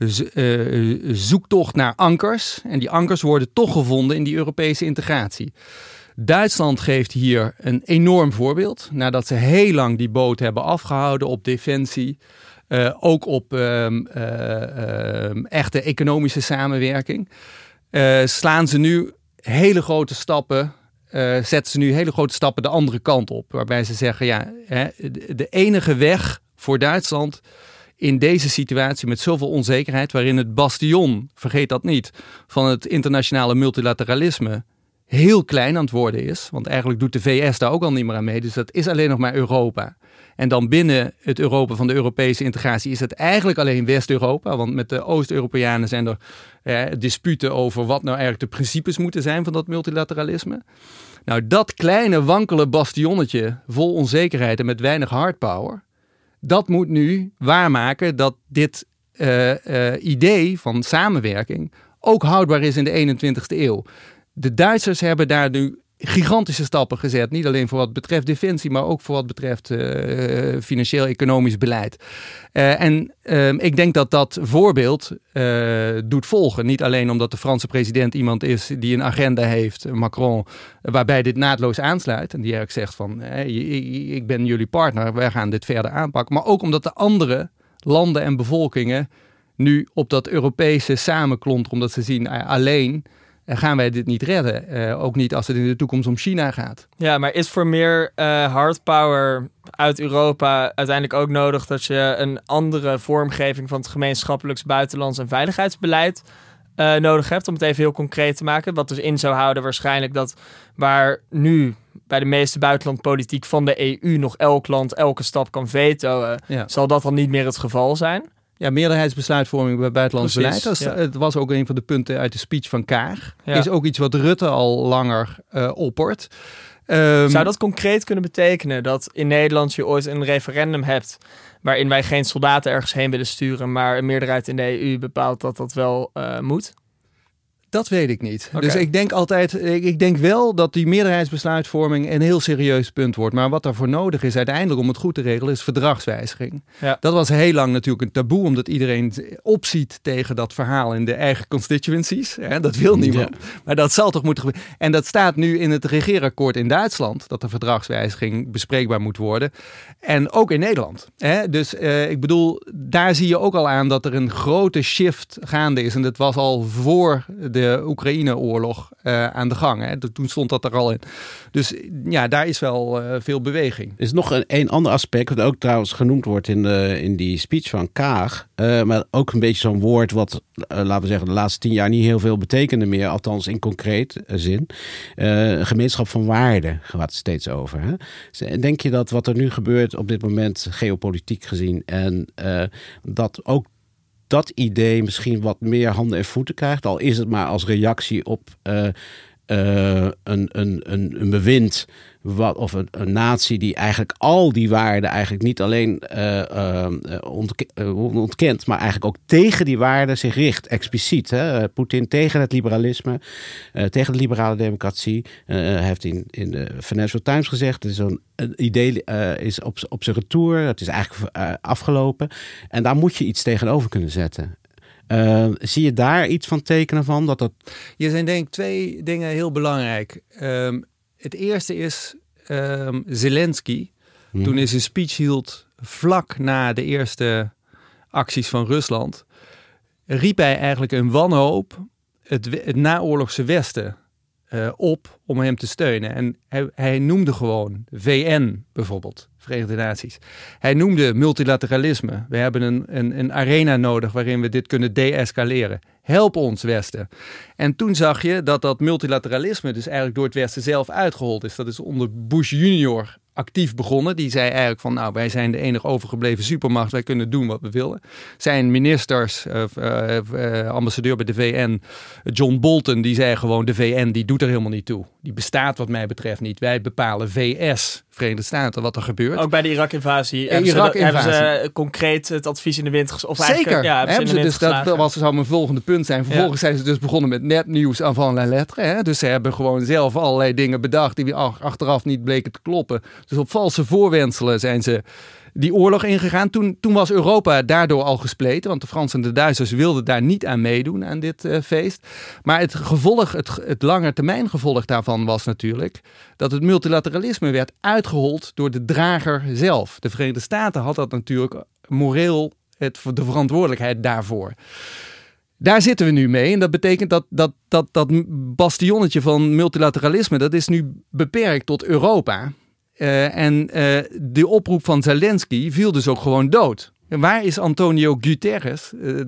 uh, zoektocht naar ankers. En die ankers worden toch gevonden in die Europese integratie. Duitsland geeft hier een enorm voorbeeld. Nadat ze heel lang die boot hebben afgehouden op defensie. Uh, ook op um, uh, uh, echte economische samenwerking. Uh, slaan ze nu hele grote stappen. Uh, zetten ze nu hele grote stappen de andere kant op. Waarbij ze zeggen, ja, hè, de enige weg voor Duitsland in deze situatie met zoveel onzekerheid, waarin het bastion, vergeet dat niet, van het internationale multilateralisme heel klein aan het worden is. Want eigenlijk doet de V S daar ook al niet meer aan mee. Dus dat is alleen nog maar Europa. En dan binnen het Europa van de Europese integratie is het eigenlijk alleen West-Europa. Want met de Oost-Europeanen zijn er eh, disputen over wat nou eigenlijk de principes moeten zijn van dat multilateralisme. Nou, dat kleine wankele bastionnetje vol onzekerheid en met weinig hardpower, dat moet nu waarmaken dat dit uh, uh, idee van samenwerking ook houdbaar is in de eenentwintigste eeuw. De Duitsers hebben daar nu gigantische stappen gezet. Niet alleen voor wat betreft defensie, maar ook voor wat betreft uh, financieel-economisch beleid. Uh, en uh, ik denk dat dat voorbeeld uh, doet volgen. Niet alleen omdat de Franse president iemand is die een agenda heeft, Macron, waarbij dit naadloos aansluit. En die eigenlijk zegt van, hey, ik ben jullie partner, wij gaan dit verder aanpakken. Maar ook omdat de andere landen en bevolkingen nu op dat Europese samenklonteren, omdat ze zien uh, alleen gaan wij dit niet redden. Uh, ook niet als het in de toekomst om China gaat. Ja, maar is voor meer uh, hardpower uit Europa uiteindelijk ook nodig dat je een andere vormgeving van het gemeenschappelijks buitenlands en veiligheidsbeleid uh, nodig hebt, om het even heel concreet te maken? Wat dus in zou houden waarschijnlijk dat waar nu bij de meeste buitenlandpolitiek van de E U nog elk land elke stap kan vetoen, ja. zal dat dan niet meer het geval zijn? Ja, meerderheidsbesluitvorming bij buitenlands Precies, beleid. Dat is, ja. Het was ook een van de punten uit de speech van Kaag. Ja. Is ook iets wat Rutte al langer uh, oppert. Um, Zou dat concreet kunnen betekenen dat in Nederland je ooit een referendum hebt waarin wij geen soldaten ergens heen willen sturen, maar een meerderheid in de E U bepaalt dat dat wel uh, moet? Dat weet ik niet. Okay. Dus ik denk altijd, ik, ik denk wel dat die meerderheidsbesluitvorming een heel serieus punt wordt. Maar wat daarvoor nodig is uiteindelijk om het goed te regelen, is verdragswijziging. Ja. Dat was heel lang natuurlijk een taboe, omdat iedereen opziet tegen dat verhaal in de eigen constituencies. Hè, dat wil niemand. Ja. Maar dat zal toch moeten gebeuren. En dat staat nu in het regeerakkoord in Duitsland, dat de verdragswijziging bespreekbaar moet worden. En ook in Nederland. Hè? Dus uh, ik bedoel, daar zie je ook al aan dat er een grote shift gaande is. En dat was al voor de Oekraïne-oorlog uh, aan de gang. Hè? Toen stond dat er al in. Dus ja, daar is wel uh, veel beweging. Er is nog een, een ander aspect, wat ook trouwens genoemd wordt in, de, in die speech van Kaag. Uh, maar ook een beetje zo'n woord wat, uh, laten we zeggen, de laatste tien jaar niet heel veel betekende meer. Althans in concreet uh, zin. Uh, gemeenschap van waarden gaat het steeds over. Hè? Denk je dat wat er nu gebeurt op dit moment, geopolitiek gezien, en uh, dat ook dat idee misschien wat meer handen en voeten krijgt, al is het maar als reactie op uh, uh, een, een, een, een bewind wat, of een, een natie die eigenlijk al die waarden eigenlijk niet alleen uh, uh, ontk- uh, ontkent, maar eigenlijk ook tegen die waarden zich richt, expliciet. Hè? Poetin tegen het liberalisme, uh, tegen de liberale democratie. Uh, hij heeft in, in de Financial Times gezegd, het is een, een idee uh, is op, op zijn retour, het is eigenlijk uh, afgelopen. En daar moet je iets tegenover kunnen zetten. Uh, zie je daar iets van tekenen van? Dat dat... Hier zijn denk ik twee dingen heel belangrijk. Um, Het eerste is um, Zelensky. Hmm. Toen hij zijn speech hield vlak na de eerste acties van Rusland, riep hij eigenlijk een wanhoop het, het naoorlogse Westen uh, op om hem te steunen. En hij, hij noemde gewoon V N bijvoorbeeld, Verenigde Naties. Hij noemde multilateralisme. We hebben een, een, een arena nodig waarin we dit kunnen de-escaleren. Help ons, Westen. En toen zag je dat dat multilateralisme dus eigenlijk door het Westen zelf uitgehold is. Dat is onder Bush junior actief begonnen. Die zei eigenlijk van, nou, wij zijn de enige overgebleven supermacht. Wij kunnen doen wat we willen. Zijn ministers, uh, uh, uh, ambassadeur bij de V N, John Bolton, die zei gewoon, de V N die doet er helemaal niet toe. Die bestaat wat mij betreft niet. Wij bepalen V S, Verenigde Staten, wat er gebeurt. Ook bij de Irak-invasie. Hebben, Irak ze, hebben ze concreet het advies in de wind geslagen? Zeker. Ja, hebben ze in de wind dus dat, dat was, zou mijn volgende punt zijn. Vervolgens ja. zijn ze dus begonnen met nepnieuws avant la lettre. Hè? Dus ze hebben gewoon zelf allerlei dingen bedacht die achteraf niet bleken te kloppen. Dus op valse voorwendselen zijn ze die oorlog ingegaan. Toen, toen was Europa daardoor al gespleten, want de Fransen en de Duitsers wilden daar niet aan meedoen aan dit uh, feest. Maar het gevolg, het, het langetermijn gevolg daarvan was natuurlijk dat het multilateralisme werd uitgehold door de drager zelf. De Verenigde Staten had dat natuurlijk moreel het, de verantwoordelijkheid daarvoor. Daar zitten we nu mee en dat betekent dat dat, dat dat bastionnetje van multilateralisme, dat is nu beperkt tot Europa. Uh, en uh, de oproep van Zelensky viel dus ook gewoon dood. En waar is Antonio Guterres, de,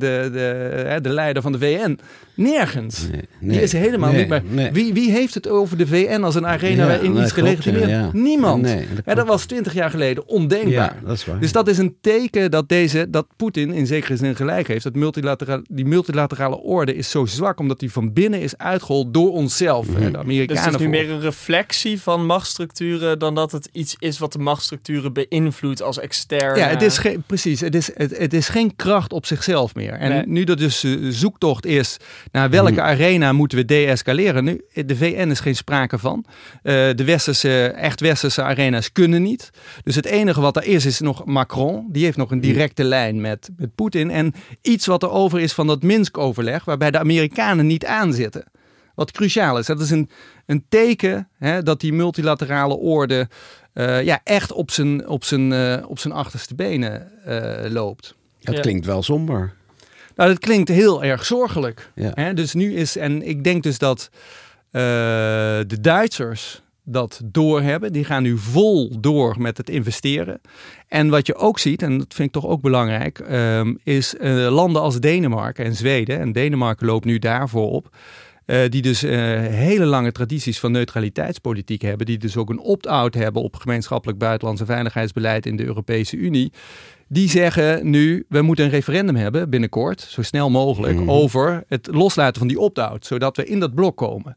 de, de leider van de V N? Nergens. Nee, nee, die is helemaal nee, niet meer. Nee. Wie, wie heeft het over de V N als een arena ja, waarin iets gelegitimeerd wordt? Ja, ja. Niemand. Nee, dat, ja, dat was twintig jaar geleden ondenkbaar. Ja, dat is waar. Dus dat is een teken dat deze, dat Poetin in zekere zin gelijk heeft. Dat multilatera- die multilaterale orde is zo zwak omdat die van binnen is uitgehold door onszelf. Mm-hmm. De Amerikanen. Dus het is nu meer een reflectie van machtsstructuren dan dat het iets is wat de machtsstructuren beïnvloedt als extern. Ja, het is geen, precies. Het is, het, het is geen kracht op zichzelf meer. En nee. nu dat dus uh, zoektocht is naar welke hmm. arena moeten we de-escaleren. Nu, de V N is geen sprake van. Uh, de westerse, echt westerse arena's kunnen niet. Dus het enige wat er is, is nog Macron. Die heeft nog een directe hmm. lijn met, met Poetin. En iets wat er over is van dat Minsk-overleg, waarbij de Amerikanen niet aanzitten. Wat cruciaal is. Dat is een, een teken hè, dat die multilaterale orde Uh, ja, echt op zijn, op zijn, uh, op zijn achterste benen uh, loopt. Dat ja. klinkt wel somber. Nou, dat klinkt heel erg zorgelijk. Ja. Hè? Dus nu is, en ik denk dus dat uh, de Duitsers dat doorhebben. Die gaan nu vol door met het investeren. En wat je ook ziet, en dat vind ik toch ook belangrijk, um, is uh, landen als Denemarken en Zweden. En Denemarken loopt nu daarvoor op. Uh, die dus uh, hele lange tradities van neutraliteitspolitiek hebben. Die dus ook een opt-out hebben op gemeenschappelijk buitenlands en veiligheidsbeleid in de Europese Unie. Die zeggen nu, we moeten een referendum hebben binnenkort, zo snel mogelijk, mm. over het loslaten van die opt-out. Zodat we in dat blok komen.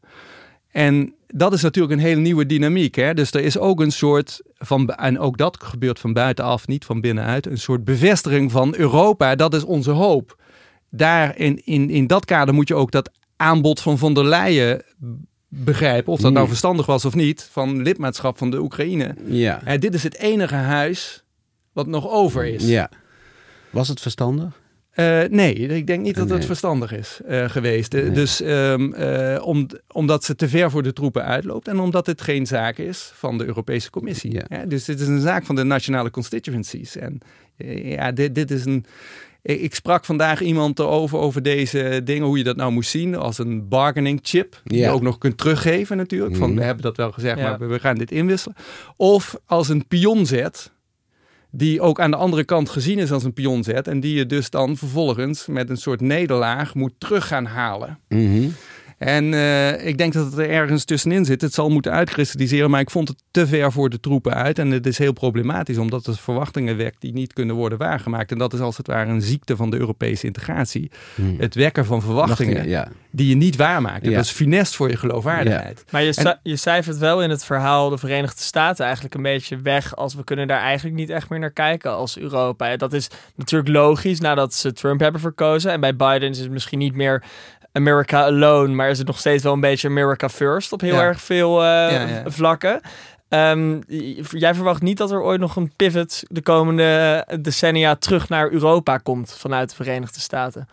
En dat is natuurlijk een hele nieuwe dynamiek. Hè? Dus er is ook een soort van, en ook dat gebeurt van buitenaf, niet van binnenuit, een soort bevestiging van Europa. Dat is onze hoop. Daar in, in, in dat kader moet je ook dat aanbod van von der Leyen begrijpen, of dat Hmm. nou verstandig was of niet, van lidmaatschap van de Oekraïne. Ja. En dit is het enige huis wat nog over is. ja. Was het verstandig? Uh, nee, ik denk niet dat Nee. het verstandig is uh, geweest. De, Nee. Dus um, uh, om, omdat ze te ver voor de troepen uitloopt en omdat het geen zaak is van de Europese Commissie. Ja. Ja, dus dit is een zaak van de nationale constituencies. En uh, ja, dit, dit is een... Ik sprak vandaag iemand erover, over deze dingen, hoe je dat nou moest zien als een bargaining chip. Die Ja. je ook nog kunt teruggeven natuurlijk. Van, Mhm. we hebben dat wel gezegd, Ja. maar we, we gaan dit inwisselen. Of als een pionzet, die ook aan de andere kant gezien is als een pionzet. En die je dus dan vervolgens met een soort nederlaag moet terug gaan halen. Mm-hmm. En uh, ik denk dat het er ergens tussenin zit. Het zal moeten uitkristalliseren, maar ik vond het te ver voor de troepen uit. En het is heel problematisch, omdat het verwachtingen wekt die niet kunnen worden waargemaakt. En dat is als het ware een ziekte van de Europese integratie. Mm. Het wekken van verwachtingen Wacht, ja. die je niet waarmaakt. En Ja. dat is funest voor je geloofwaardigheid. Maar je, En- ci- je cijfert wel in het verhaal de Verenigde Staten eigenlijk een beetje weg, als we kunnen daar eigenlijk niet echt meer naar kijken als Europa. Dat is natuurlijk logisch nadat ze Trump hebben verkozen. En bij Biden is het misschien niet meer America alone, maar is het nog steeds wel een beetje America first op heel Ja. erg veel uh, Ja, ja. vlakken. Um, jij verwacht niet dat er ooit nog een pivot de komende decennia terug naar Europa komt vanuit de Verenigde Staten?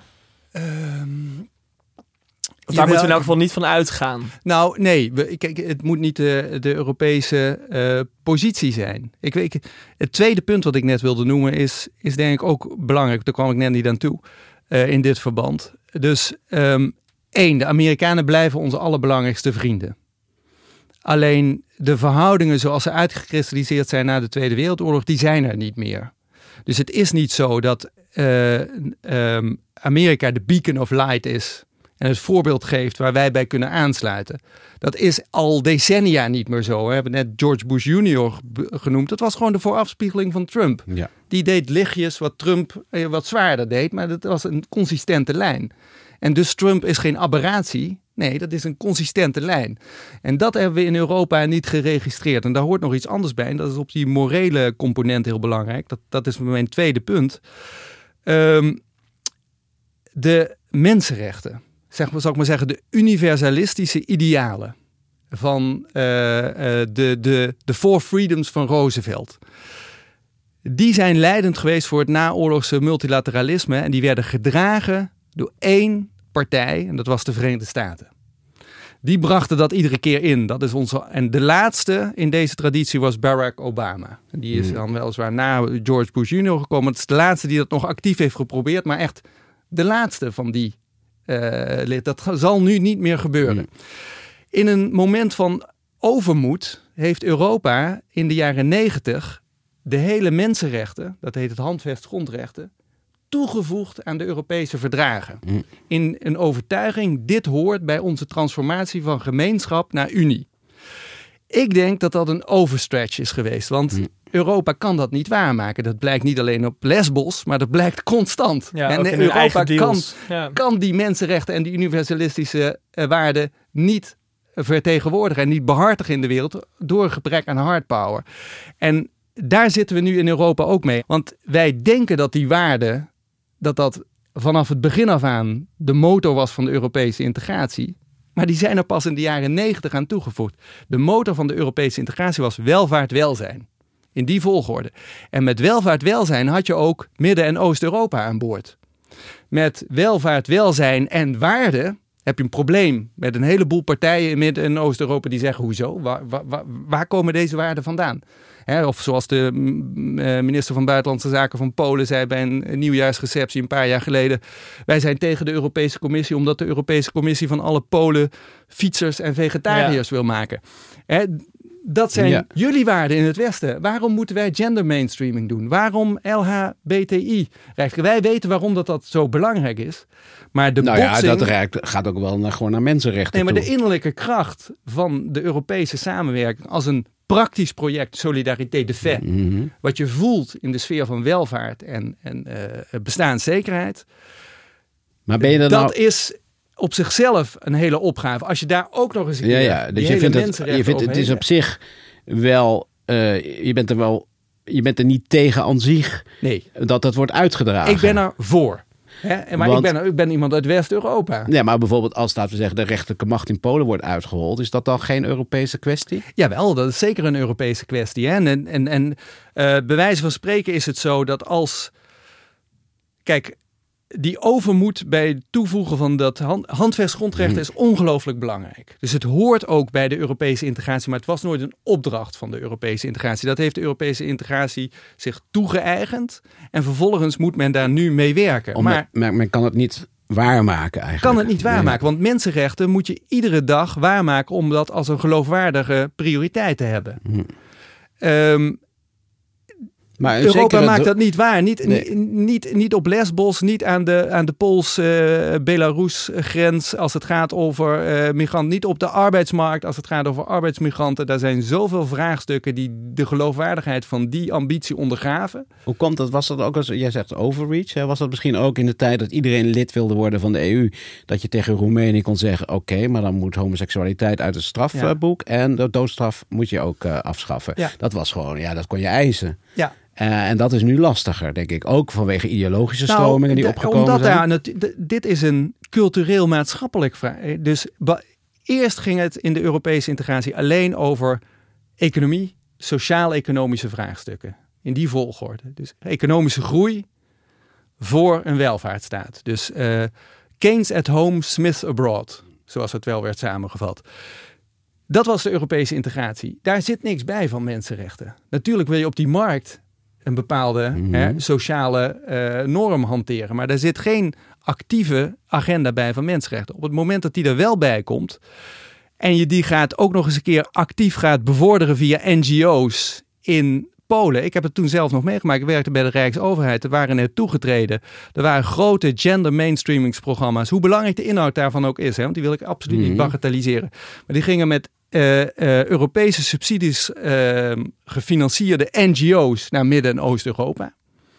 Um, Of daar moeten we in elk geval niet van uitgaan. Nou, nee. We, kijk, het moet niet de, de Europese uh, positie zijn. Ik, ik, het tweede punt wat ik net wilde noemen is, is denk ik ook belangrijk. Daar kwam ik net niet aan toe uh, in dit verband. Dus um, één, de Amerikanen blijven onze allerbelangrijkste vrienden. Alleen de verhoudingen zoals ze uitgekristalliseerd zijn na de Tweede Wereldoorlog, die zijn er niet meer. Dus het is niet zo dat uh, um, Amerika de beacon of light is en het voorbeeld geeft waar wij bij kunnen aansluiten. Dat is al decennia niet meer zo. We hebben net George Bush junior genoemd. Dat was gewoon de voorafspiegeling van Trump. Ja. Die deed lichtjes wat Trump eh, wat zwaarder deed, maar dat was een consistente lijn. En dus Trump is geen aberratie. Nee, dat is een consistente lijn. En dat hebben we in Europa niet geregistreerd. En daar hoort nog iets anders bij. En dat is op die morele component heel belangrijk. Dat, dat is mijn tweede punt. Um, de mensenrechten. Zeg maar, zal ik maar zeggen, de universalistische idealen van uh, uh, de, de, de Four Freedoms van Roosevelt. Die zijn leidend geweest voor het naoorlogse multilateralisme en die werden gedragen door één partij en dat was de Verenigde Staten. Die brachten dat iedere keer in. Dat is onze, en de laatste in deze traditie was Barack Obama. Die is dan weliswaar na George Bush junior gekomen. Het is de laatste die dat nog actief heeft geprobeerd, maar echt de laatste van die Uh, dat zal nu niet meer gebeuren. Mm. In een moment van overmoed heeft Europa in de jaren negentig de hele mensenrechten, dat heet het handvest grondrechten, toegevoegd aan de Europese verdragen. Mm. In een overtuiging, dit hoort bij onze transformatie van gemeenschap naar unie. Ik denk dat dat een overstretch is geweest, want mm. Europa kan dat niet waarmaken. Dat blijkt niet alleen op Lesbos, maar dat blijkt constant. Ja, en Europa kan, ja. kan die mensenrechten en die universalistische uh, waarden niet vertegenwoordigen en niet behartigen in de wereld door een gebrek aan hard power. En daar zitten we nu in Europa ook mee. Want wij denken dat die waarden, dat dat vanaf het begin af aan de motor was van de Europese integratie. Maar die zijn er pas in de jaren negentig aan toegevoegd. De motor van de Europese integratie was welvaart, welzijn. In die volgorde. En met welvaart, welzijn had je ook Midden- en Oost-Europa aan boord. Met welvaart, welzijn en waarde heb je een probleem met een heleboel partijen in Midden- en Oost-Europa die zeggen, hoezo? Waar, waar, waar komen deze waarden vandaan? He, of zoals de minister van Buitenlandse Zaken van Polen zei bij een nieuwjaarsreceptie een paar jaar geleden. Wij zijn tegen de Europese Commissie omdat de Europese Commissie van alle Polen fietsers en vegetariërs ja. wil maken. He, dat zijn ja. jullie waarden in het Westen. Waarom moeten wij gender mainstreaming doen? Waarom L H B T I-rechten? Wij weten waarom dat, dat zo belangrijk is. Maar de nou botsing, ja, dat reikt, gaat ook wel naar, gewoon naar mensenrechten Nee, maar toe. de innerlijke kracht van de Europese samenwerking als een praktisch project Solidarité de Fait, Mm-hmm. wat je voelt in de sfeer van welvaart en, en uh, bestaanszekerheid. Maar ben je dat dat nou... is op zichzelf een hele opgave. Als je daar ook nog eens een keer ja, ja. Dus die je hele vindt het, je vindt, het is hebt. op zich wel... Uh, je bent er wel... Je bent er niet tegen aan zich nee. dat dat wordt uitgedragen. Ik ben er voor. Hè? Maar Want, ik, ben, ik ben iemand uit West-Europa. Ja, maar bijvoorbeeld als, laten we zeggen, de rechterlijke macht in Polen wordt uitgehold, is dat dan geen Europese kwestie? Jawel, dat is zeker een Europese kwestie. Hè? En, en, en uh, bij wijze van spreken is het zo dat als... Kijk, die overmoed bij het toevoegen van dat hand, handvest grondrecht is ongelooflijk belangrijk. Dus het hoort ook bij de Europese integratie, maar het was nooit een opdracht van de Europese integratie. Dat heeft de Europese integratie zich toegeëigend en vervolgens moet men daar nu mee werken. Om, maar men, men kan het niet waarmaken eigenlijk. Kan het niet waarmaken, want mensenrechten moet je iedere dag waarmaken om dat als een geloofwaardige prioriteit te hebben. Hm. Um, Maar Europa maakt dat niet waar. Niet, nee. niet, niet, niet op Lesbos, niet aan de, aan de Pools-Belarus-grens als het gaat over uh, migranten. Niet op de arbeidsmarkt als het gaat over arbeidsmigranten. Daar zijn zoveel vraagstukken die de geloofwaardigheid van die ambitie ondergraven. Hoe komt dat? Was dat ook als jij zegt overreach? Hè? Was dat misschien ook in de tijd dat iedereen lid wilde worden van de E U? Dat je tegen Roemenië kon zeggen, oké, okay, maar dan moet homoseksualiteit uit het strafboek. Ja. En de doodstraf moet je ook uh, afschaffen. Ja. Dat was gewoon, ja, dat kon je eisen. Ja. Uh, en dat is nu lastiger, denk ik. Ook vanwege ideologische nou, stromingen die de, opgekomen omdat zijn. Daar, d- dit is een cultureel-maatschappelijk vraag. Dus ba- eerst ging het in de Europese integratie alleen over economie, sociaal-economische vraagstukken. In die volgorde. Dus economische groei voor een welvaartsstaat. Dus uh, Keynes at home, Smith abroad. Zoals het wel werd samengevat. Dat was de Europese integratie. Daar zit niks bij van mensenrechten. Natuurlijk wil je op die markt een bepaalde mm-hmm. hè, sociale uh, norm hanteren. Maar daar zit geen actieve agenda bij van mensenrechten. Op het moment dat die er wel bij komt en je die gaat ook nog eens een keer actief gaat bevorderen via N G O's in Polen. Ik heb het toen zelf nog meegemaakt. Ik werkte bij de Rijksoverheid. Er waren net toegetreden. Er waren grote gender mainstreamingsprogramma's. Hoe belangrijk de inhoud daarvan ook is. Hè? Want die wil ik absoluut mm-hmm. niet bagatelliseren. Maar die gingen met Uh, uh, Europese subsidies uh, gefinancierde N G O's naar Midden- en Oost-Europa.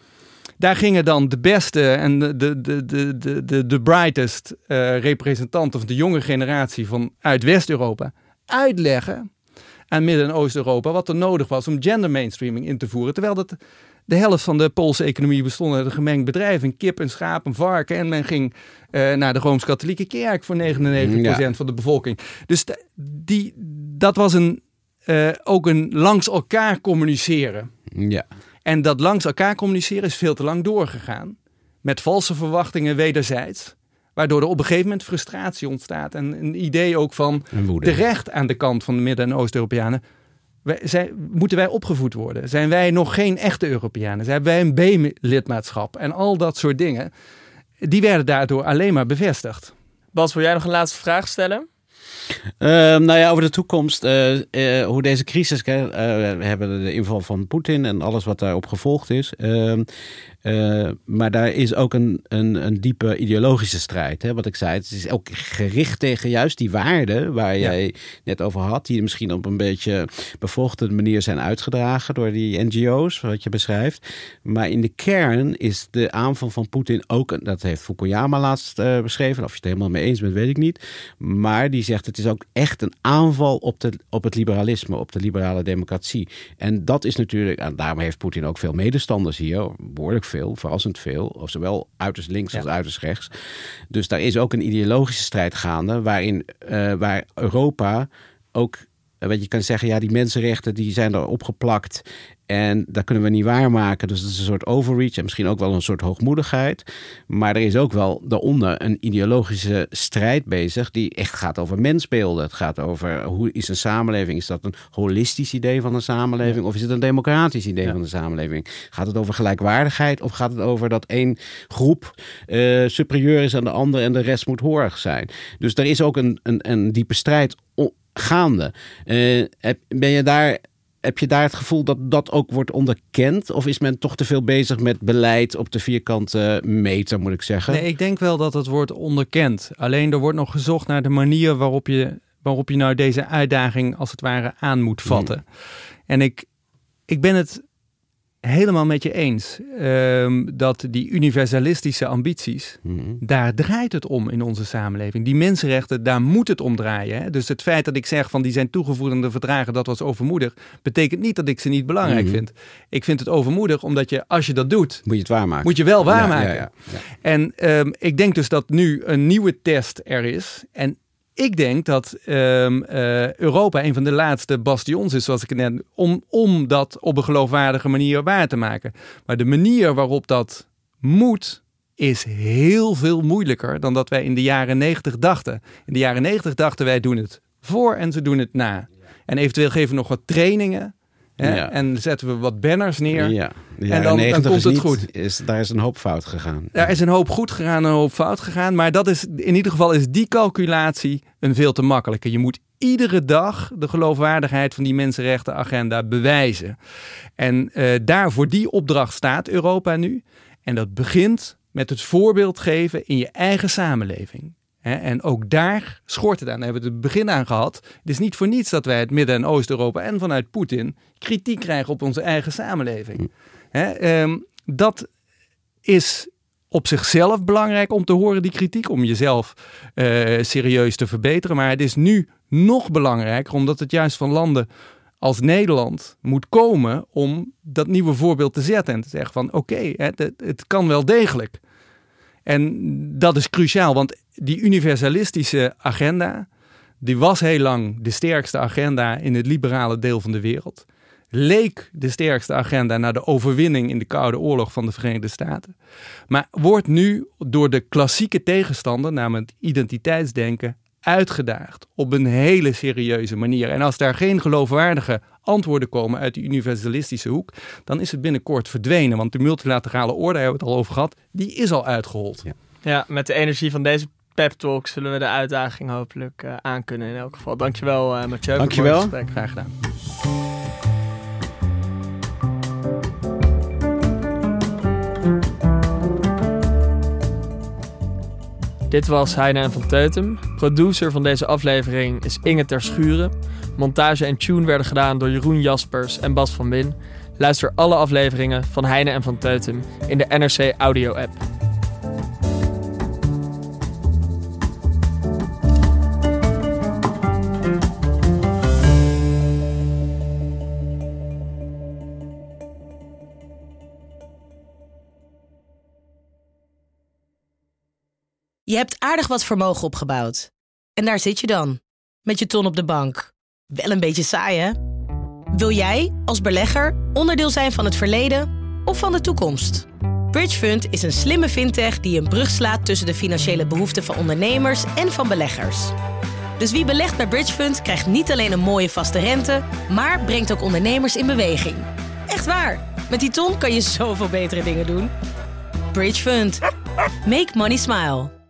Daar gingen dan de beste en de, de, de, de, de, de brightest uh, representanten van de jonge generatie van uit West-Europa uitleggen aan Midden- en Oost-Europa wat er nodig was om gender mainstreaming in te voeren. Terwijl dat de helft van de Poolse economie bestond uit een gemengd bedrijf. Een kip, een schaap, een varken. En men ging uh, naar de Rooms-Katholieke Kerk voor negenennegentig procent ja. van de bevolking. Dus d- die, dat was een, uh, ook een langs elkaar communiceren. Ja. En dat langs elkaar communiceren is veel te lang doorgegaan. Met valse verwachtingen wederzijds. Waardoor er op een gegeven moment frustratie ontstaat. En een idee ook van terecht aan de kant van de Midden- en Oost-Europeanen. Wij, zijn, moeten wij opgevoed worden? Zijn wij nog geen echte Europeanen? Zijn wij een B-lidmaatschap? En al dat soort dingen, die werden daardoor alleen maar bevestigd. Bas, wil jij nog een laatste vraag stellen? Uh, nou ja, over de toekomst. Uh, uh, hoe deze crisis, uh, we hebben de inval van Poetin en alles wat daarop gevolgd is. Uh, uh, maar daar is ook een, een, een diepe ideologische strijd. Hè? Wat ik zei, het is ook gericht tegen juist die waarden waar jij ja. net over had. Die misschien op een beetje bevoogde manier zijn uitgedragen door die N G O's, wat je beschrijft. Maar in de kern is de aanval van Poetin ook, dat heeft Fukuyama laatst uh, beschreven. Of je het helemaal mee eens bent, weet ik niet. Maar die zegt het is ook echt een aanval op, de, op het liberalisme, op de liberale democratie. En dat is natuurlijk, en daarom heeft Poetin ook veel medestanders hier, behoorlijk veel, verrassend veel, of zowel uiterst links ja. als uiterst rechts. Dus daar is ook een ideologische strijd gaande, waarin uh, waar Europa ook, weet je, kan zeggen, ja, die mensenrechten die zijn er opgeplakt en dat kunnen we niet waarmaken. Dus dat is een soort overreach en misschien ook wel een soort hoogmoedigheid. Maar er is ook wel daaronder een ideologische strijd bezig die echt gaat over mensbeelden. Het gaat over hoe is een samenleving? Is dat een holistisch idee van een samenleving? Of is het een democratisch idee ja. van een samenleving? Gaat het over gelijkwaardigheid? Of gaat het over dat één groep uh, superieur is aan de andere en de rest moet horig zijn? Dus er is ook een, een, een diepe strijd gaande. Uh, ben je daar... Heb je daar het gevoel dat dat ook wordt onderkend? Of is men toch te veel bezig met beleid op de vierkante meter, moet ik zeggen? Nee, ik denk wel dat het wordt onderkend. Alleen er wordt nog gezocht naar de manier waarop je, waarop je nou deze uitdaging als het ware aan moet vatten. Mm. En ik, ik ben het helemaal met je eens. Um, dat die universalistische ambities, mm-hmm. daar draait het om in onze samenleving. Die mensenrechten, daar moet het om draaien. Hè? Dus het feit dat ik zeg van die zijn toegevoegde verdragen, dat was overmoedig, betekent niet dat ik ze niet belangrijk mm-hmm. vind. Ik vind het overmoedig omdat je, als je dat doet, moet je het waarmaken. Moet je wel waarmaken. Ja, ja, ja, ja. En um, ik denk dus dat nu een nieuwe test er is. En ik denk dat um, uh, Europa een van de laatste bastions is, zoals ik het net, om, om dat op een geloofwaardige manier waar te maken. Maar de manier waarop dat moet, is heel veel moeilijker dan dat wij in de jaren negentig dachten. In de jaren negentig dachten wij doen het voor en ze doen het na. En eventueel geven we nog wat trainingen. Hè? Ja. En zetten we wat banners neer. Ja. Ja, en dan, dan komt het niet, goed. Is, daar is een hoop fout gegaan. Daar is een hoop goed gegaan en een hoop fout gegaan. Maar dat is, in ieder geval is die calculatie een veel te makkelijke. Je moet iedere dag de geloofwaardigheid van die mensenrechtenagenda bewijzen. En uh, daar voor die opdracht staat Europa nu. En dat begint met het voorbeeld geven in je eigen samenleving. He, en ook daar schort het aan. Daar hebben we het begin aan gehad. Het is niet voor niets dat wij het Midden- en Oost-Europa en vanuit Poetin kritiek krijgen op onze eigen samenleving. He, um, dat is op zichzelf belangrijk om te horen, die kritiek, om jezelf uh, serieus te verbeteren. Maar het is nu nog belangrijker, omdat het juist van landen als Nederland moet komen om dat nieuwe voorbeeld te zetten en te zeggen van oké, okay, het, het kan wel degelijk. En dat is cruciaal, want die universalistische agenda, die was heel lang de sterkste agenda in het liberale deel van de wereld. Leek de sterkste agenda na de overwinning in de Koude Oorlog van de Verenigde Staten. Maar wordt nu door de klassieke tegenstander, namelijk identiteitsdenken, uitgedaagd op een hele serieuze manier. En als daar geen geloofwaardige antwoorden komen uit die universalistische hoek, dan is het binnenkort verdwenen. Want de multilaterale orde, daar hebben we het al over gehad, die is al uitgehold. Ja, ja, met de energie van deze pep talk zullen we de uitdaging hopelijk uh, aankunnen in elk geval. Dankjewel uh, Mathieu. Dankjewel. Voor het gesprek. Graag gedaan. Dit was Heine en van Teutem. Producer van deze aflevering is Inge Ter Schuren. Montage en tune werden gedaan door Jeroen Jaspers en Bas van Bin. Luister alle afleveringen van Heine en van Teutem in de N R C Audio app. Je hebt aardig wat vermogen opgebouwd. En daar zit je dan, met je ton op de bank. Wel een beetje saai, hè? Wil jij, als belegger, onderdeel zijn van het verleden of van de toekomst? Bridgefund is een slimme fintech die een brug slaat tussen de financiële behoeften van ondernemers en van beleggers. Dus wie belegt bij Bridgefund krijgt niet alleen een mooie vaste rente, maar brengt ook ondernemers in beweging. Echt waar, met die ton kan je zoveel betere dingen doen. Bridgefund. Make money smile.